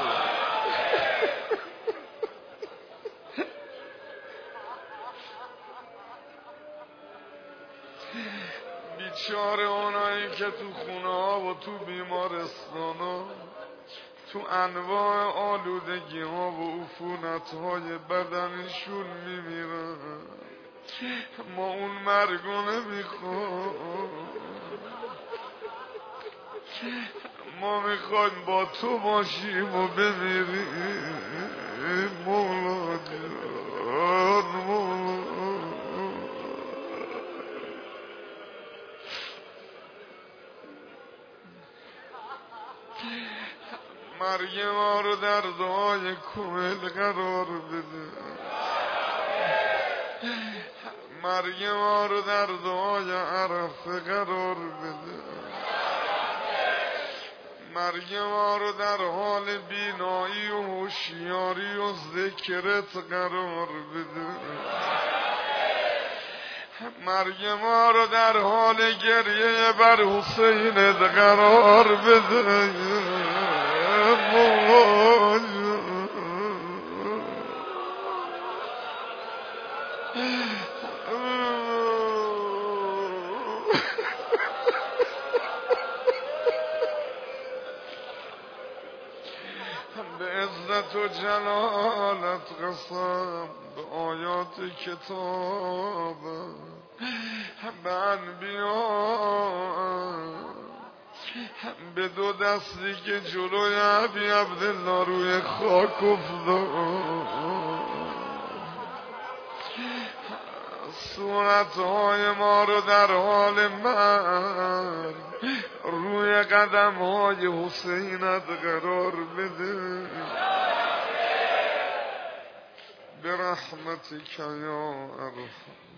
S1: بیچاره اونایی که تو خونه ها و تو بیمارستان ها تو انواع آلودگی ها و عفونت های بدنشون میمیرن ما اون مرگو نمیخوام ما میخوایم با تو باشیم و بمیریم مولا جان مولا مرگ ما رو در دعای کمل قرار بده مرگ ما رو در دعای عرفه قرار بده مرگ ما رو در حال بینایی و هوشیاری و ذکرت قرار بده مرگ ما رو در حال گریه بر حسینت قرار بده به عزت و جلالت قسم به آیات کتاب به انبیاء به دو دستی که جلوی ابی عبدالله روی خاک افتاد صورتهای ما رو در حال مرگ روی قدم های حسینت قرار بده برحمتک یا ارحم